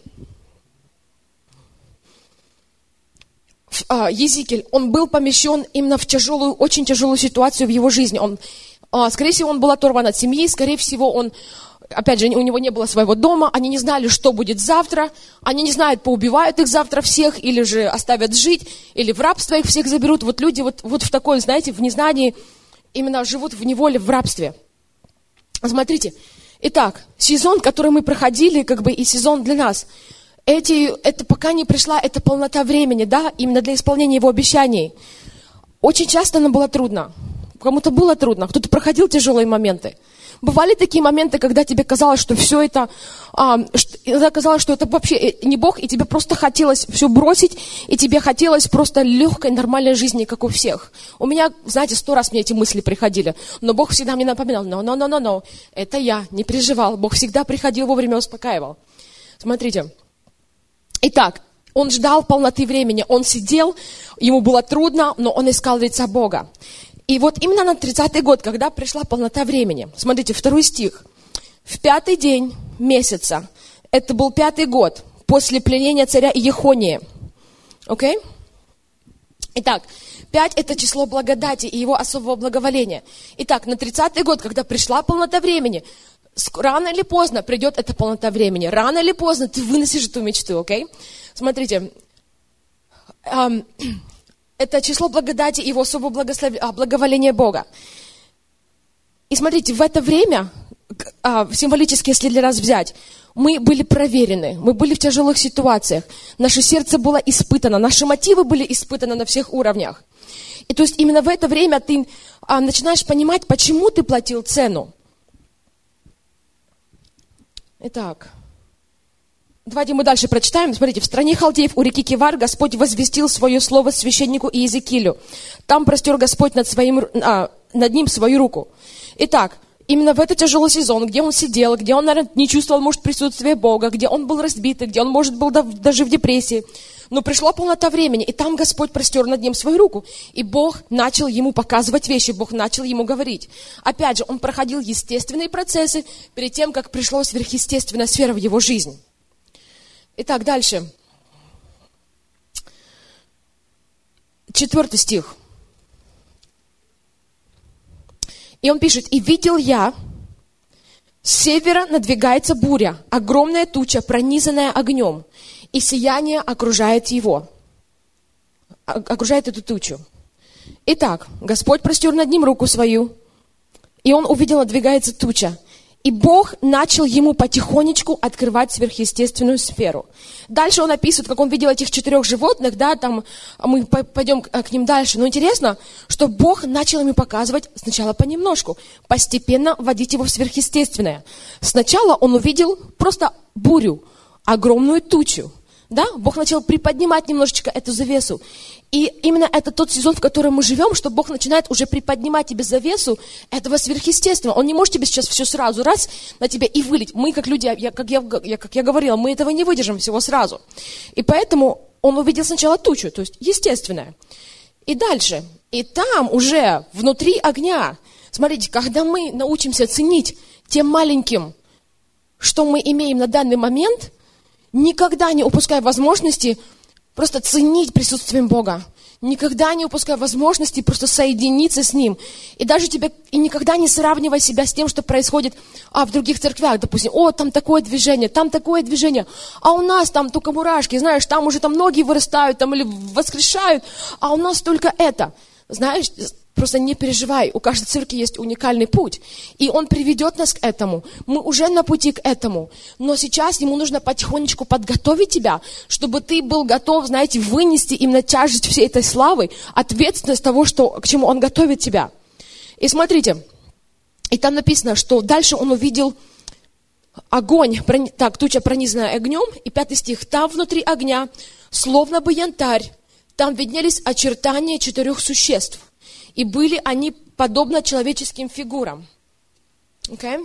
Иезекииль, он был помещен именно в тяжелую, очень тяжелую ситуацию в его жизни. Он, скорее всего, он был оторван от семьи, скорее всего, он... Опять же, у него не было своего дома, они не знали, что будет завтра, они не знают, поубивают их завтра всех, или же оставят жить, или в рабство их всех заберут. Вот люди вот, вот в такой, знаете, в незнании именно живут в неволе, в рабстве. Смотрите, итак, сезон, который мы проходили, как бы и сезон для нас, эти, это пока не пришла эта полнота времени, да, именно для исполнения его обещаний. Очень часто нам было трудно, кому-то было трудно, кто-то проходил тяжелые моменты. Бывали такие моменты, когда тебе казалось, что все это, а, что, казалось, что это вообще не Бог, и тебе просто хотелось все бросить, и тебе хотелось просто легкой, нормальной жизни, как у всех. У меня, знаете, сто раз мне эти мысли приходили, но Бог всегда мне напоминал: no, no, no, no, no, это я, не переживал. Бог всегда приходил вовремя, успокаивал. Смотрите. Итак, он ждал полноты времени, он сидел, ему было трудно, но он искал лица Бога. И вот именно на тридцатый год, когда пришла полнота времени, смотрите, второй стих. В пятый день месяца, это был пятый год после пленения царя Иехонии. Окей? Okay? Итак, пять это число благодати и его особого благоволения. Итак, на тридцатый год, когда пришла полнота времени, рано или поздно придет эта полнота времени. Рано или поздно ты выносишь эту мечту, окей? Okay? Смотрите. Эм, Это число благодати и его особого благослов... благоволения Бога. И смотрите, в это время, символически, если для нас взять, мы были проверены, мы были в тяжелых ситуациях, наше сердце было испытано, наши мотивы были испытаны на всех уровнях. И то есть именно в это время ты начинаешь понимать, почему ты платил цену. Итак... Давайте мы дальше прочитаем. Смотрите, в стране халдеев у реки Кивар Господь возвестил свое слово священнику Иезекиилю. Там простер Господь над, своим, а, над ним свою руку. Итак, именно в этот тяжелый сезон, где он сидел, где он, наверное, не чувствовал, может, присутствия Бога, где он был разбитый, где он, может, был даже в депрессии. Но пришла полнота времени, и там Господь простер над ним свою руку. И Бог начал ему показывать вещи, Бог начал ему говорить. Опять же, он проходил естественные процессы перед тем, как пришла сверхъестественная сфера в его жизнь. Итак, дальше. Четвертый стих. И он пишет: «И видел я, с севера надвигается буря, огромная туча, пронизанная огнем, и сияние окружает его». Окружает эту тучу. Итак, Господь простер над ним руку свою, и он увидел, надвигается туча. И Бог начал ему потихонечку открывать сверхъестественную сферу. Дальше он описывает, как он видел этих четырех животных, да, там мы пойдем к ним дальше. Но интересно, что Бог начал ему показывать сначала понемножку, постепенно вводить его в сверхъестественное. Сначала он увидел просто бурю, огромную тучу. Да? Бог начал приподнимать немножечко эту завесу. И именно это тот сезон, в котором мы живем, что Бог начинает уже приподнимать тебе завесу этого сверхъестественного. Он не может тебе сейчас все сразу раз на тебя и вылить. Мы, как люди, я, как, я, я, как я говорила, мы этого не выдержим всего сразу. И поэтому он увидел сначала тучу, то есть естественное. И дальше. И там уже внутри огня. Смотрите, когда мы научимся ценить тем маленьким, что мы имеем на данный момент, никогда не упускай возможности просто ценить присутствием Бога. Никогда не упускай возможности просто соединиться с Ним. И даже тебя, и никогда не сравнивай себя с тем, что происходит а, в других церквях. Допустим, о, там такое движение, там такое движение. А у нас там только мурашки, знаешь, там уже там ноги вырастают, там или воскрешают. А у нас только это. Знаешь, просто не переживай, у каждой церкви есть уникальный путь, и он приведет нас к этому. Мы уже на пути к этому, но сейчас ему нужно потихонечку подготовить тебя, чтобы ты был готов, знаете, вынести именно тяжесть всей этой славы, ответственность того, что, к чему он готовит тебя. И смотрите, и там написано, что дальше он увидел огонь, так, туча, пронизанная огнем, и пятый стих, там внутри огня, словно бы янтарь, там виднелись очертания четырех существ. И были они подобно человеческим фигурам. Okay?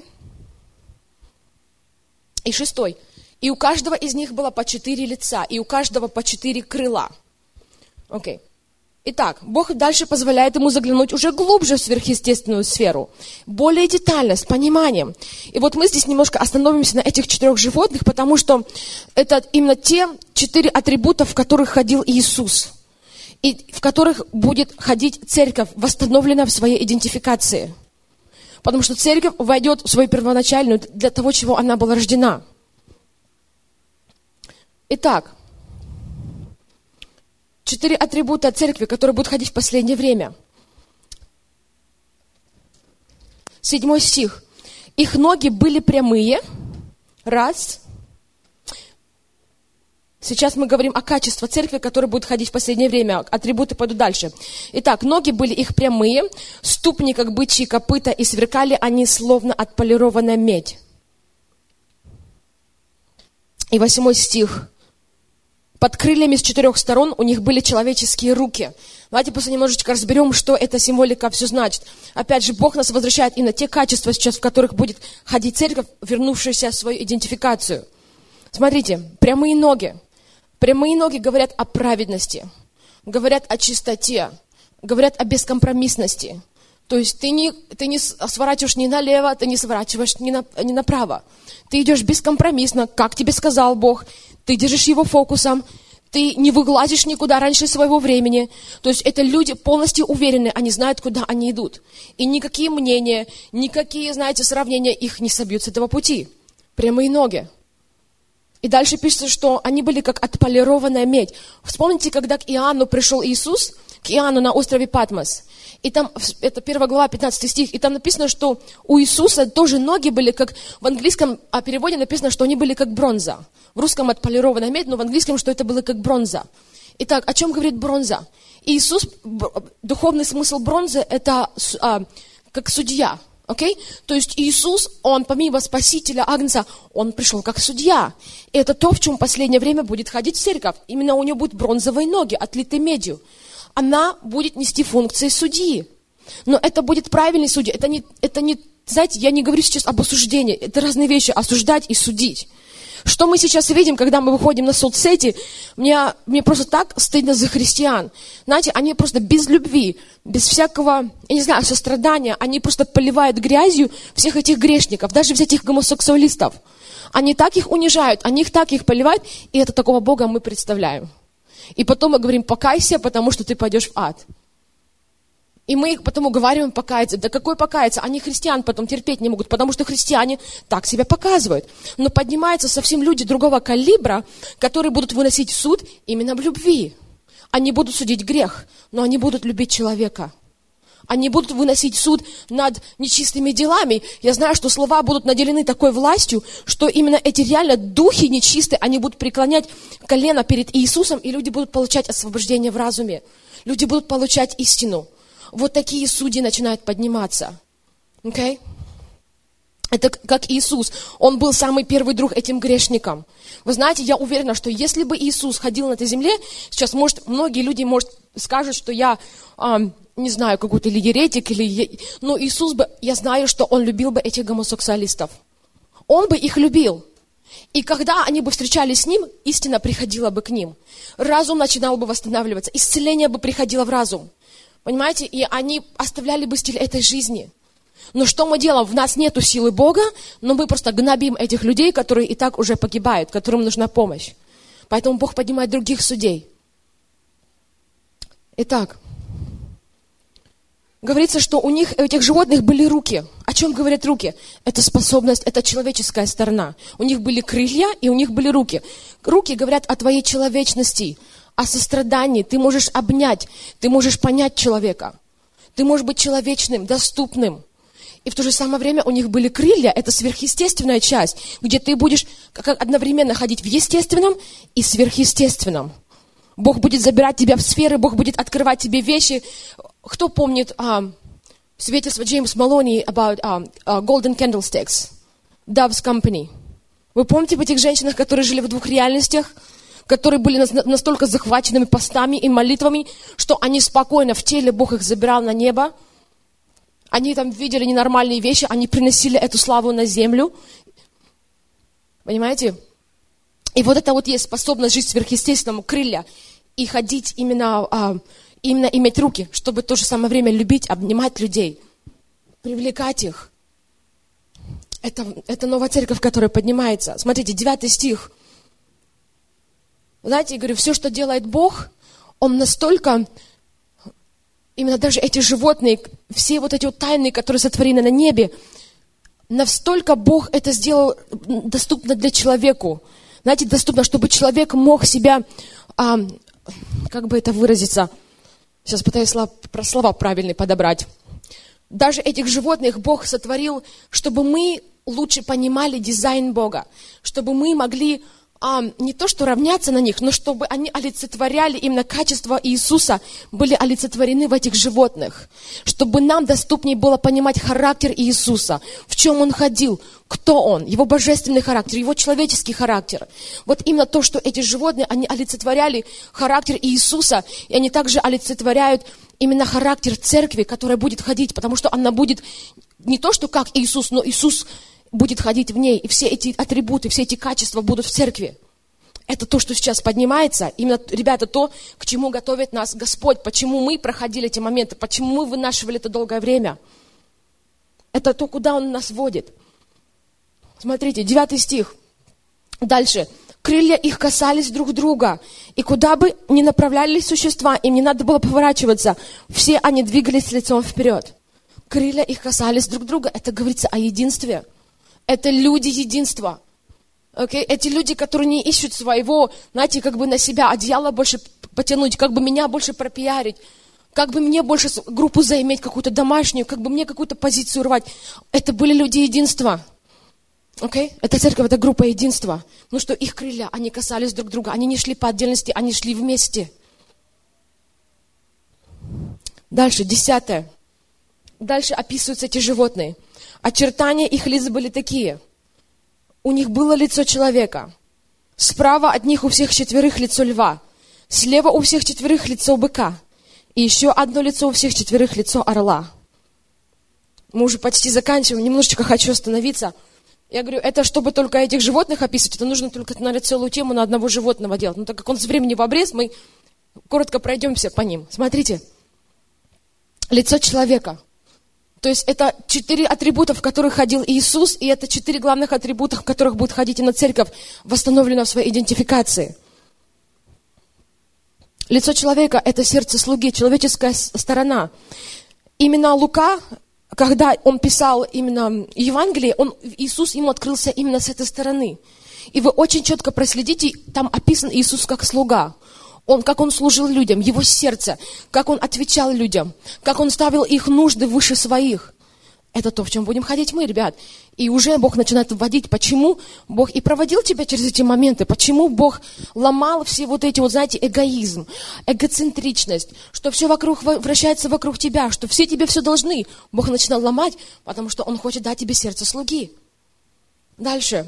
И шестой. И у каждого из них было по четыре лица, и у каждого по четыре крыла. Okay. Итак, Бог дальше позволяет ему заглянуть уже глубже в сверхъестественную сферу. Более детально, с пониманием. И вот мы здесь немножко остановимся на этих четырех животных, потому что это именно те четыре атрибута, в которых ходил Иисус. И в которых будет ходить церковь, восстановленная в своей идентификации. Потому что церковь войдет в свою первоначальную, для того, чего она была рождена. Итак, четыре атрибута церкви, которые будут ходить в последнее время. Седьмой стих. Их ноги были прямые. Раз. Сейчас мы говорим о качестве церкви, которая будет ходить в последнее время. Атрибуты пойдут дальше. Итак, ноги были их прямые, ступни, как бычьи копыта, и сверкали они, словно отполированная медь. И восьмой стих. Под крыльями с четырех сторон у них были человеческие руки. Давайте просто немножечко разберем, что эта символика все значит. Опять же, Бог нас возвращает и на те качества сейчас, в которых будет ходить церковь, вернувшаяся в свою идентификацию. Смотрите, прямые ноги. Прямые ноги говорят о праведности, говорят о чистоте, говорят о бескомпромиссности. То есть ты не, ты не сворачиваешь ни налево, ты не сворачиваешь ни, на, ни направо. Ты идешь бескомпромиссно, как тебе сказал Бог, ты держишь его фокусом, ты не выглазишь никуда раньше своего времени. То есть это люди полностью уверены, они знают, куда они идут. И никакие мнения, никакие, знаете, сравнения их не собьют с этого пути. Прямые ноги. И дальше пишется, что они были как отполированная медь. Вспомните, когда к Иоанну пришел Иисус, к Иоанну на острове Патмос. И там, это первая глава, пятнадцатый стих, и там написано, что у Иисуса тоже ноги были как, в английском переводе написано, что они были как бронза. В русском отполированная медь, но в английском, что это было как бронза. Итак, о чем говорит бронза? Иисус, духовный смысл бронзы, это а, как судья. Okay? То есть Иисус, Он помимо Спасителя Агнца, Он пришел как судья. И это то, в чем в последнее время будет ходить церковь. Именно у нее будут бронзовые ноги, отлитые медью. Она будет нести функции судьи. Но это будет правильный судья. Это не, это не, знаете, я не говорю сейчас об осуждении. Это разные вещи, осуждать и судить. Что мы сейчас видим, когда мы выходим на соцсети, мне, мне просто так стыдно за христиан. Знаете, они просто без любви, без всякого, я не знаю, сострадания, они просто поливают грязью всех этих грешников, даже взять этих гомосексуалистов. Они так их унижают, они их так их поливают, и это такого Бога мы представляем. И потом мы говорим, покайся, потому что ты пойдешь в ад. И мы их потом уговариваем покаяться. Да какой покаяться? Они христиан потом терпеть не могут, потому что христиане так себя показывают. Но поднимаются совсем люди другого калибра, которые будут выносить суд именно в любви. Они будут судить грех, но они будут любить человека. Они будут выносить суд над нечистыми делами. Я знаю, что слова будут наделены такой властью, что именно эти реально духи нечистые, они будут преклонять колено перед Иисусом, и люди будут получать освобождение в разуме. Люди будут получать истину. Вот такие судьи начинают подниматься. Okay? Это как Иисус. Он был самый первый друг этим грешникам. Вы знаете, я уверена, что если бы Иисус ходил на этой земле, сейчас, может, многие люди, может, скажут, что я, эм, не знаю, какой-то или еретик, или... но Иисус бы, я знаю, что Он любил бы этих гомосексуалистов. Он бы их любил. И когда они бы встречались с Ним, истина приходила бы к ним. Разум начинал бы восстанавливаться. Исцеление бы приходило в разум. Понимаете? И они оставляли бы стиль этой жизни. Но что мы делаем? В нас нету силы Бога, но мы просто гнобим этих людей, которые и так уже погибают, которым нужна помощь. Поэтому Бог поднимает других судей. Итак, говорится, что у них, у этих животных были руки. О чем говорят руки? Это способность, это человеческая сторона. У них были крылья и у них были руки. Руки говорят о твоей человечности, о сострадании. Ты можешь обнять, ты можешь понять человека. Ты можешь быть человечным, доступным. И в то же самое время у них были крылья, это сверхъестественная часть, где ты будешь как одновременно ходить в естественном и сверхъестественном. Бог будет забирать тебя в сферы, Бог будет открывать тебе вещи. Кто помнит uh, свидетельство Джеймса Малони about uh, uh, Golden Candlesticks, Dove's Company? Вы помните об этих женщинах, которые жили в двух реальностях? Которые были настолько захваченными постами и молитвами, что они спокойно в теле, Бог их забирал на небо. Они там видели ненормальные вещи, они приносили эту славу на землю. Понимаете? И вот это вот есть способность жить сверхъестественному, крылья, и ходить именно, а, именно иметь руки, чтобы в то же самое время любить, обнимать людей, привлекать их. Это, это новая церковь, которая поднимается. Смотрите, девятый стих. Знаете, я говорю, все, что делает Бог, Он настолько, именно даже эти животные, все вот эти вот тайны, которые сотворены на небе, настолько Бог это сделал доступно для человека. Знаете, доступно, чтобы человек мог себя, а, как бы это выразиться, сейчас пытаюсь слова, слова правильные подобрать. Даже этих животных Бог сотворил, чтобы мы лучше понимали дизайн Бога, чтобы мы могли а, не то что равняться на них, но чтобы они олицетворяли именно качества Иисуса, были олицетворены в этих животных, чтобы нам доступнее было понимать характер Иисуса, в чем Он ходил, кто Он, Его божественный характер, Его человеческий характер. Вот именно то, что эти животные, они олицетворяли характер Иисуса, и они также олицетворяют именно характер церкви, которая будет ходить, потому что она будет не то, что как Иисус, но Иисус будет ходить в ней, и все эти атрибуты, все эти качества будут в церкви. Это то, что сейчас поднимается. Именно, ребята, то, к чему готовит нас Господь, почему мы проходили эти моменты, почему мы вынашивали это долгое время. Это то, куда Он нас водит. Смотрите, девятый стих. Дальше. Крылья их касались друг друга, и куда бы ни направлялись существа, им не надо было поворачиваться, все они двигались лицом вперед. Крылья их касались друг друга, это говорится о единстве. Это люди единства. Okay? Эти люди, которые не ищут своего, знаете, как бы на себя одеяло больше потянуть, как бы меня больше пропиарить, как бы мне больше группу заиметь, какую-то домашнюю, как бы мне какую-то позицию рвать. Это были люди единства. Okay? Это церковь, это группа единства. Ну что, их крылья, они касались друг друга, они не шли по отдельности, они шли вместе. Дальше, десятое. Дальше описываются эти животные. Очертания их лиц были такие. У них было лицо человека. Справа от них у всех четверых лицо льва. Слева у всех четверых лицо быка. И еще одно лицо у всех четверых, лицо орла. Мы уже почти заканчиваем, немножечко хочу остановиться. Я говорю, это чтобы только этих животных описывать, это нужно только, наверное, целую тему на одного животного делать. Но так как он с времени в обрез, мы коротко пройдемся по ним. Смотрите, лицо человека. То есть это четыре атрибута, в которых ходил Иисус, и это четыре главных атрибута, в которых будет ходить и на церковь, восстановлена в своей идентификации. Лицо человека – это сердце слуги, человеческая сторона. Именно Лука, когда он писал именно Евангелие, он, Иисус ему открылся именно с этой стороны. И вы очень четко проследите, там описан Иисус как слуга. Он, как он служил людям, его сердце, как он отвечал людям, как он ставил их нужды выше своих. Это то, в чем будем ходить мы, ребят. И уже Бог начинает вводить, почему Бог и проводил тебя через эти моменты, почему Бог ломал все вот эти, вот знаете, эгоизм, эгоцентричность, что все вокруг вращается вокруг тебя, что все тебе все должны. Бог начинал ломать, потому что Он хочет дать тебе сердце слуги. Дальше.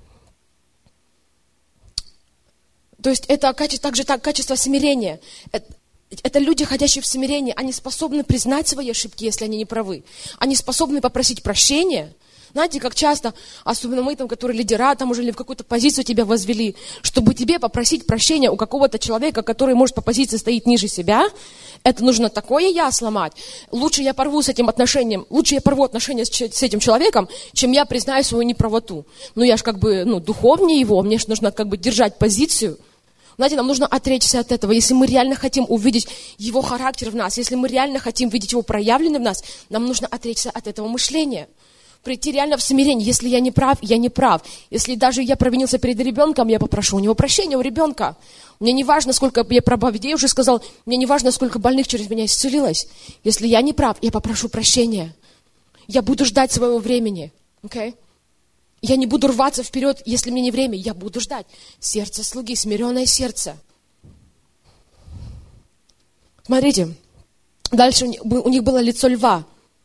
То есть это также так, качество смирения. Это, это люди, ходящие в смирении, они способны признать свои ошибки, если они не правы. Они способны попросить прощения. Знаете, как часто, особенно мы, там, которые лидера, там уже или в какую-то позицию тебя возвели, чтобы тебе попросить прощения у какого-то человека, который, может, по позиции стоит ниже себя, это нужно такое я сломать. Лучше я порву с этим отношением, лучше я порву отношения с, с этим человеком, чем я признаю свою неправоту. Ну, я же как бы, ну, духовнее его, мне же нужно как бы держать позицию. Знаете, нам нужно отречься от этого. Если мы реально хотим увидеть его характер в нас, если мы реально хотим видеть его проявленным в нас, нам нужно отречься от этого мышления. Прийти реально в смирение. Если я не прав, я не прав. Если даже я провинился перед ребенком, я попрошу у него прощения, у ребенка. Мне не важно, сколько я проповедей уже сказал, мне не важно, сколько больных через меня исцелилось. Если я не прав, я попрошу прощения. Я буду ждать своего времени. Okay? Я не буду рваться вперед, если мне не время. Я буду ждать. Сердце слуги, смиренное сердце. Смотрите, дальше у них было лицо льва.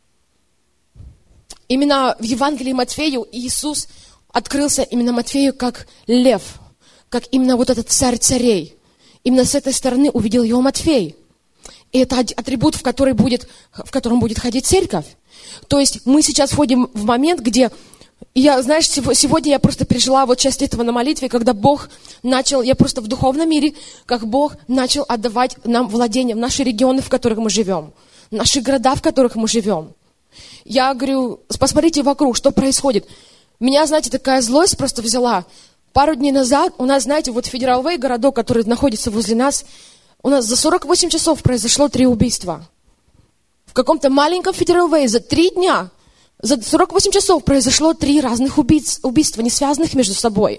Именно в Евангелии Матфею Иисус открылся именно Матфею как лев, как именно вот этот царь царей. Именно с этой стороны увидел его Матфей. И это атрибут, в, который будет, в котором будет ходить церковь. То есть мы сейчас входим в момент, где... Я, знаешь, сегодня я просто пережила вот часть этого на молитве, когда Бог начал, я просто в духовном мире, как Бог начал отдавать нам владение в наши регионы, в которых мы живем, наши города, в которых мы живем. Я говорю, посмотрите вокруг, что происходит. Меня, знаете, такая злость просто взяла. Пару дней назад у нас, знаете, вот Федерал Вэй, городок, который находится возле нас, у нас за сорок восемь часов произошло три убийства. В каком-то маленьком Федерал Вэй за три дня, за сорок восемь часов произошло три разных убийц, убийства, не связанных между собой.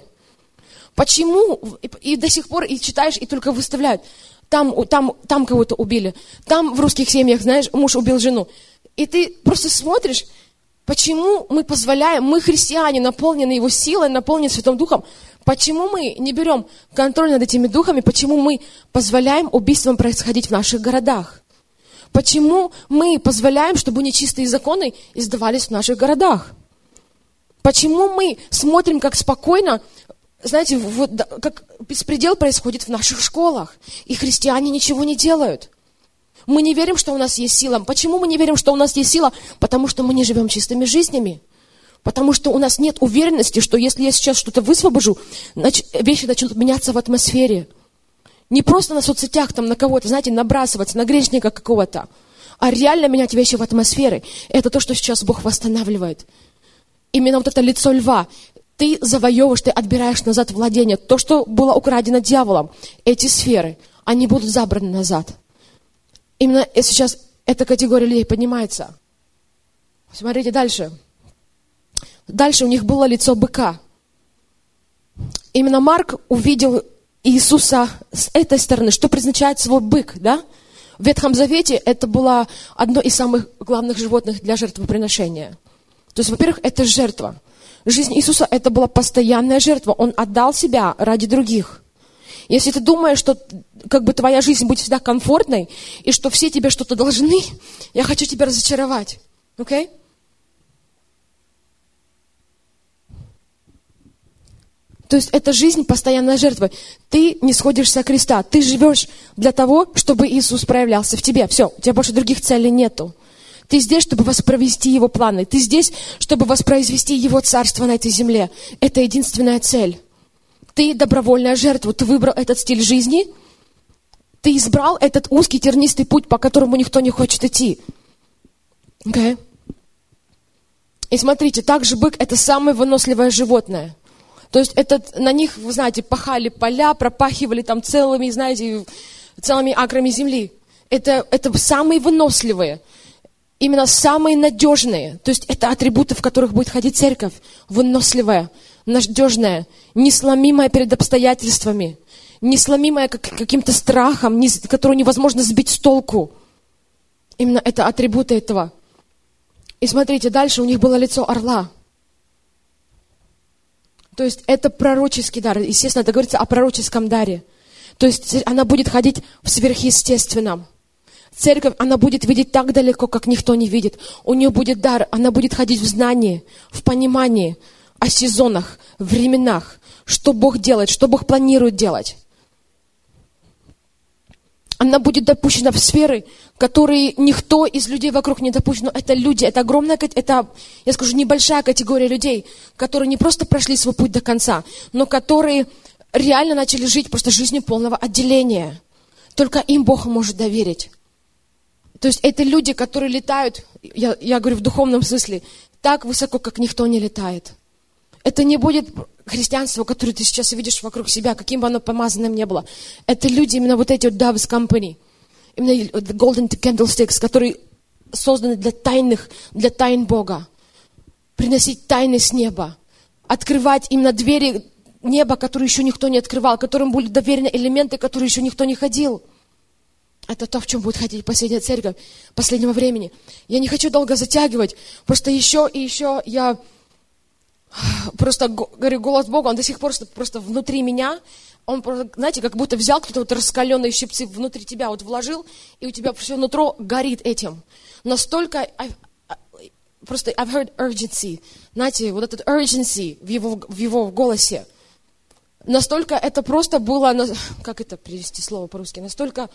Почему? И, и до сих пор и читаешь, и только выставляют. Там, там, там кого-то убили. Там в русских семьях, знаешь, муж убил жену. И ты просто смотришь, почему мы позволяем, мы христиане, наполнены Его силой, наполнены Святым Духом, почему мы не берем контроль над этими духами, почему мы позволяем убийствам происходить в наших городах? Почему мы позволяем, чтобы нечистые законы издавались в наших городах? Почему мы смотрим, как спокойно, знаете, вот, как беспредел происходит в наших школах, и христиане ничего не делают? Мы не верим, что у нас есть сила. Почему мы не верим, что у нас есть сила? Потому что мы не живем чистыми жизнями. Потому что у нас нет уверенности, что если я сейчас что-то высвобожу, вещи начнут меняться в атмосфере. Не просто на соцсетях, там, на кого-то, знаете, набрасываться, на грешника какого-то, а реально менять вещи в атмосфере. Это то, что сейчас Бог восстанавливает. Именно вот это лицо льва. Ты завоевываешь, ты отбираешь назад владение. То, что было украдено дьяволом, эти сферы, они будут забраны назад. Именно сейчас эта категория людей поднимается. Смотрите дальше. Дальше у них было лицо быка. Именно Марк увидел Иисуса с этой стороны, что предназначает свой бык, да? В Ветхом Завете это было одно из самых главных животных для жертвоприношения. То есть, во-первых, это жертва. Жизнь Иисуса это была постоянная жертва. Он отдал себя ради других. Если ты думаешь, что как бы твоя жизнь будет всегда комфортной, и что все тебе что-то должны, я хочу тебя разочаровать. Окей? Okay? То есть это жизнь постоянной жертвы. Ты не сходишь со креста. Ты живешь для того, чтобы Иисус проявлялся в тебе. Все, у тебя больше других целей нету. Ты здесь, чтобы воспроизвести Его планы. Ты здесь, чтобы воспроизвести Его царство на этой земле. Это единственная цель. Ты добровольная жертва. Ты выбрал этот стиль жизни. Ты избрал этот узкий тернистый путь, по которому никто не хочет идти. Okay? И смотрите, также бык – это самое выносливое животное. То есть это, на них, вы знаете, пахали поля, пропахивали там целыми, знаете, целыми акрами земли. Это, это самые выносливые, именно самые надежные. То есть это атрибуты, в которых будет ходить церковь. Выносливая, надежная, несломимая перед обстоятельствами, несломимая как, каким-то страхом, не, которую невозможно сбить с толку. Именно это атрибуты этого. И смотрите, дальше у них было лицо орла. То есть это пророческий дар. Естественно, это говорится о пророческом даре. То есть она будет ходить в сверхъестественном. Церковь, она будет видеть так далеко, как никто не видит. У нее будет дар, она будет ходить в знании, в понимании о сезонах, временах, что Бог делает, что Бог планирует делать. Она будет допущена в сферы, которые никто из людей вокруг не допущен. Но это люди, это огромная, это, я скажу, небольшая категория людей, которые не просто прошли свой путь до конца, но которые реально начали жить просто жизнью полного отделения. Только им Бог может доверить. То есть это люди, которые летают, я, я говорю в духовном смысле, так высоко, как никто не летает. Это не будет христианство, которое ты сейчас видишь вокруг себя, каким бы оно помазанным ни было. Это люди, именно вот эти вот Doves Company, именно the Golden Candlesticks, которые созданы для тайных, для тайн Бога. Приносить тайны с неба. Открывать именно двери неба, которые еще никто не открывал, которым будут доверены элементы, которые еще никто не ходил. Это то, в чем будет ходить последняя церковь последнего времени. Я не хочу долго затягивать, просто еще и еще я... Просто, говорю, голос Бога, он до сих пор просто, просто внутри меня, он, знаете, как будто взял кто-то вот раскаленные щипцы внутри тебя, вот вложил, и у тебя все нутро горит этим. Настолько, I, I, просто I've heard urgency, знаете, вот этот urgency в его, в его голосе. Настолько это просто было, как это перевести слово по-русски, настолько...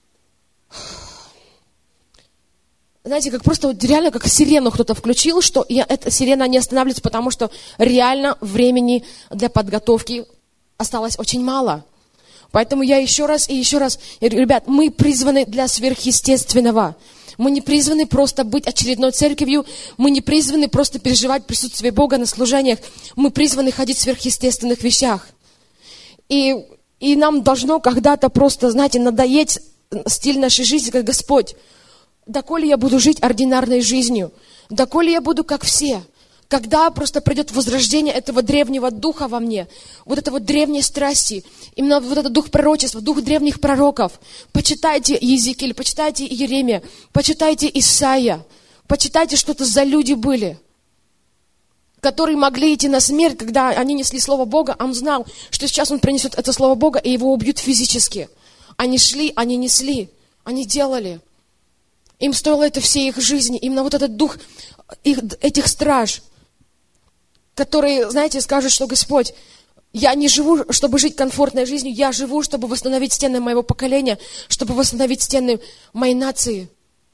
Знаете, как просто вот реально как сирену кто-то включил, что я, эта сирена не останавливается, потому что реально времени для подготовки осталось очень мало. Поэтому я еще раз и еще раз, я говорю, ребят, мы призваны для сверхъестественного. Мы не призваны просто быть очередной церковью, мы не призваны просто переживать присутствие Бога на служениях, мы призваны ходить в сверхъестественных вещах. И, и нам должно когда-то просто, знаете, надоесть стиль нашей жизни, как Господь. Доколе я буду жить ординарной жизнью? Доколе я буду как все? Когда просто придет возрождение этого древнего духа во мне, вот этого древней страсти, именно вот этот дух пророчества, дух древних пророков. Почитайте Иезекииль, почитайте Иеремия, почитайте Исаия, почитайте, что это за люди были, которые могли идти на смерть, когда они несли Слово Бога, а он знал, что сейчас он принесет это Слово Бога, и его убьют физически. Они шли, они несли, они делали. Им стоило это всей их жизни. Именно вот этот дух их, этих страж, которые, знаете, скажут, что Господь, я не живу, чтобы жить комфортной жизнью, я живу, чтобы восстановить стены моего поколения, чтобы восстановить стены моей нации.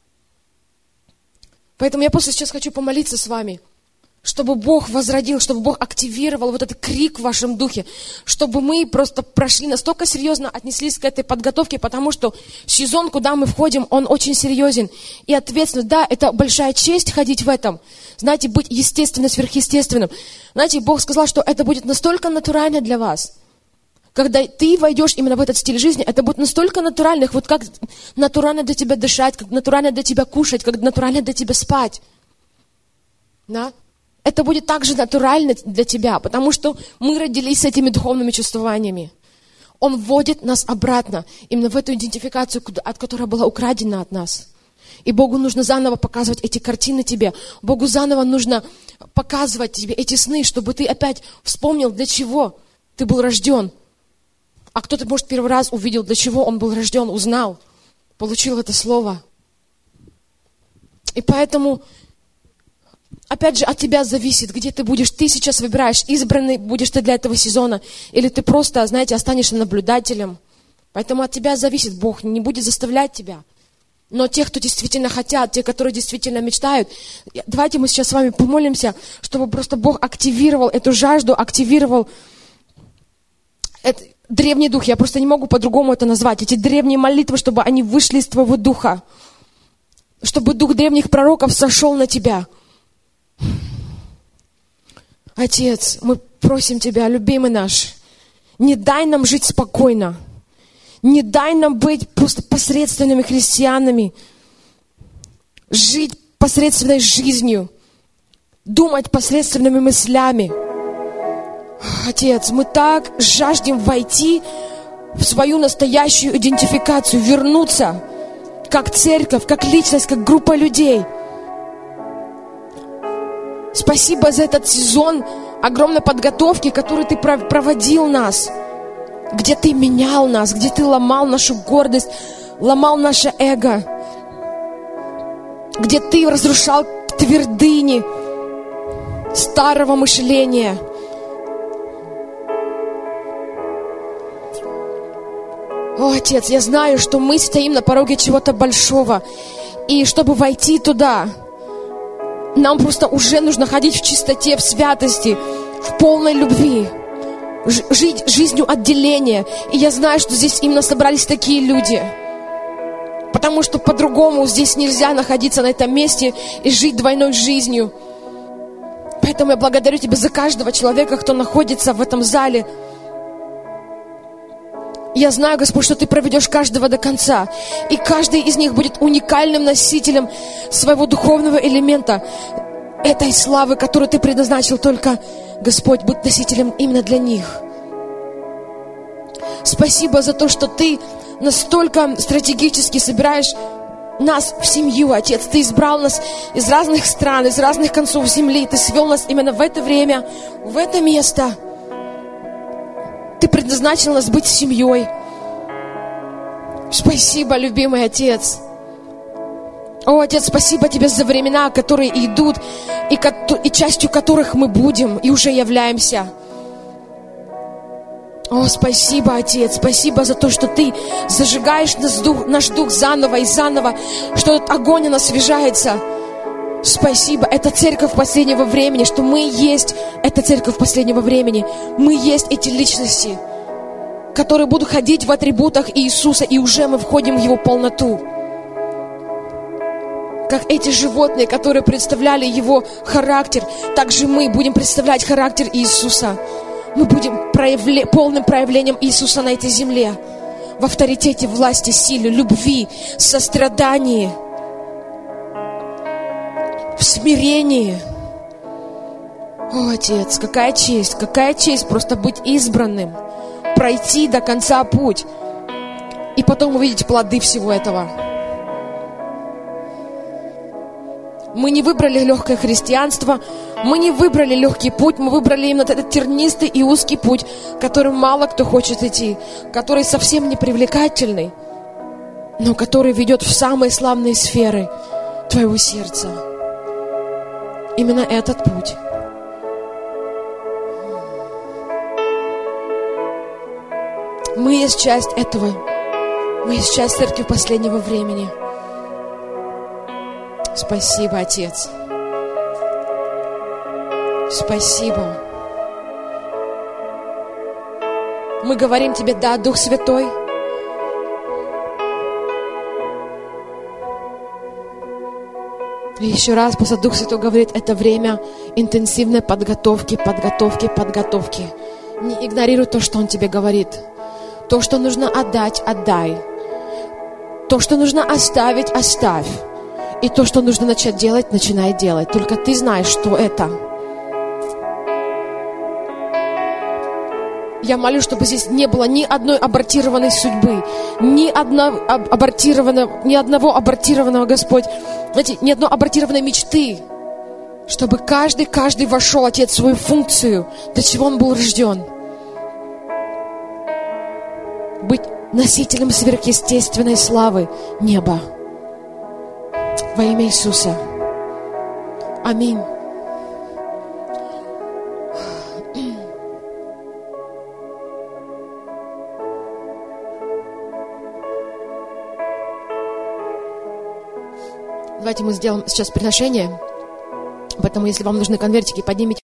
Поэтому я просто сейчас хочу помолиться с вами, чтобы Бог возродил, чтобы Бог активировал вот этот крик в вашем духе, чтобы мы просто прошли, настолько серьезно отнеслись к этой подготовке, потому что сезон, куда мы входим, он очень серьезен и ответственный. Да, это большая честь ходить в этом, знаете, быть естественно, сверхъестественным. Знаете, Бог сказал, что это будет настолько натурально для вас. Когда ты войдешь именно в этот стиль жизни, это будет настолько натурально, вот как натурально для тебя дышать, как натурально для тебя кушать, как натурально для тебя спать. Да? Это будет также натурально для тебя, потому что мы родились с этими духовными чувствованиями. Он вводит нас обратно, именно в эту идентификацию, от которой была украдена от нас. И Богу нужно заново показывать эти картины тебе. Богу заново нужно показывать тебе эти сны, чтобы ты опять вспомнил, для чего ты был рожден. А кто-то, может, первый раз увидел, для чего он был рожден, узнал, получил это слово. И поэтому... опять же, от тебя зависит, где ты будешь. Ты сейчас выбираешь, избранный будешь ты для этого сезона, или ты просто, знаете, останешься наблюдателем. Поэтому от тебя зависит. Бог не будет заставлять тебя. Но те, кто действительно хотят, те, которые действительно мечтают, давайте мы сейчас с вами помолимся, чтобы просто Бог активировал эту жажду, активировал этот древний дух. Я просто не могу по-другому это назвать. Эти древние молитвы, чтобы они вышли из твоего духа. Чтобы дух древних пророков сошел на тебя. Отец, мы просим Тебя, любимый наш, не дай нам жить спокойно. Не дай нам быть просто посредственными христианами. Жить посредственной жизнью. Думать посредственными мыслями. Отец, мы так жаждем войти в свою настоящую идентификацию, вернуться как церковь, как личность, как группа людей. Спасибо за этот сезон огромной подготовки, который Ты проводил нас, где Ты менял нас, где Ты ломал нашу гордость, ломал наше эго, где Ты разрушал твердыни старого мышления. О, Отец, я знаю, что мы стоим на пороге чего-то большого, и чтобы войти туда, нам просто уже нужно ходить в чистоте, в святости, в полной любви, жить жизнью отделения. И я знаю, что здесь именно собрались такие люди, потому что по-другому здесь нельзя находиться на этом месте и жить двойной жизнью. Поэтому я благодарю Тебя за каждого человека, кто находится в этом зале. Я знаю, Господь, что Ты проведешь каждого до конца. И каждый из них будет уникальным носителем своего духовного элемента, этой славы, которую Ты предназначил только, Господь, быть носителем именно для них. Спасибо за то, что Ты настолько стратегически собираешь нас в семью, Отец. Ты избрал нас из разных стран, из разных концов земли. Ты свел нас именно в это время, в это место. Ты предназначил нас быть семьей. Спасибо, любимый Отец. О, Отец, спасибо Тебе за времена, которые идут, и, и частью которых мы будем, и уже являемся. О, спасибо, Отец, спасибо за то, что Ты зажигаешь наш дух, наш дух заново и заново, что этот огонь освежается. Спасибо, это церковь последнего времени, что мы есть эта церковь последнего времени. Мы есть эти личности, которые будут ходить в атрибутах Иисуса, и уже мы входим в Его полноту. Как эти животные, которые представляли Его характер, так же мы будем представлять характер Иисуса. Мы будем проявля... полным проявлением Иисуса на этой земле. В авторитете, власти, силе, любви, сострадании, в смирении. О, Отец, какая честь, какая честь просто быть избранным, пройти до конца путь и потом увидеть плоды всего этого. Мы не выбрали легкое христианство, мы не выбрали легкий путь, мы выбрали именно этот тернистый и узкий путь, которым мало кто хочет идти, который совсем не привлекательный, но который ведет в самые славные сферы твоего сердца. Именно этот путь. Мы есть часть этого. Мы есть часть церкви последнего времени. Спасибо, Отец. Спасибо. Мы говорим Тебе: да, Дух Святой. И еще раз, просто Дух Святой говорит, это время интенсивной подготовки, подготовки, подготовки. Не игнорируй то, что Он тебе говорит. То, что нужно отдать, отдай. То, что нужно оставить, оставь. И то, что нужно начать делать, начинай делать. Только ты знаешь, что это. Я молю, чтобы здесь не было ни одной абортированной судьбы, ни, одно, абортированного, ни одного абортированного, Господь, знаете, ни одной абортированной мечты, чтобы каждый, каждый вошел, Отец, в свою функцию, для чего он был рожден. Быть носителем сверхъестественной славы неба. Во имя Иисуса. Аминь. Давайте мы сделаем сейчас приношение. Поэтому, если вам нужны конвертики, поднимите.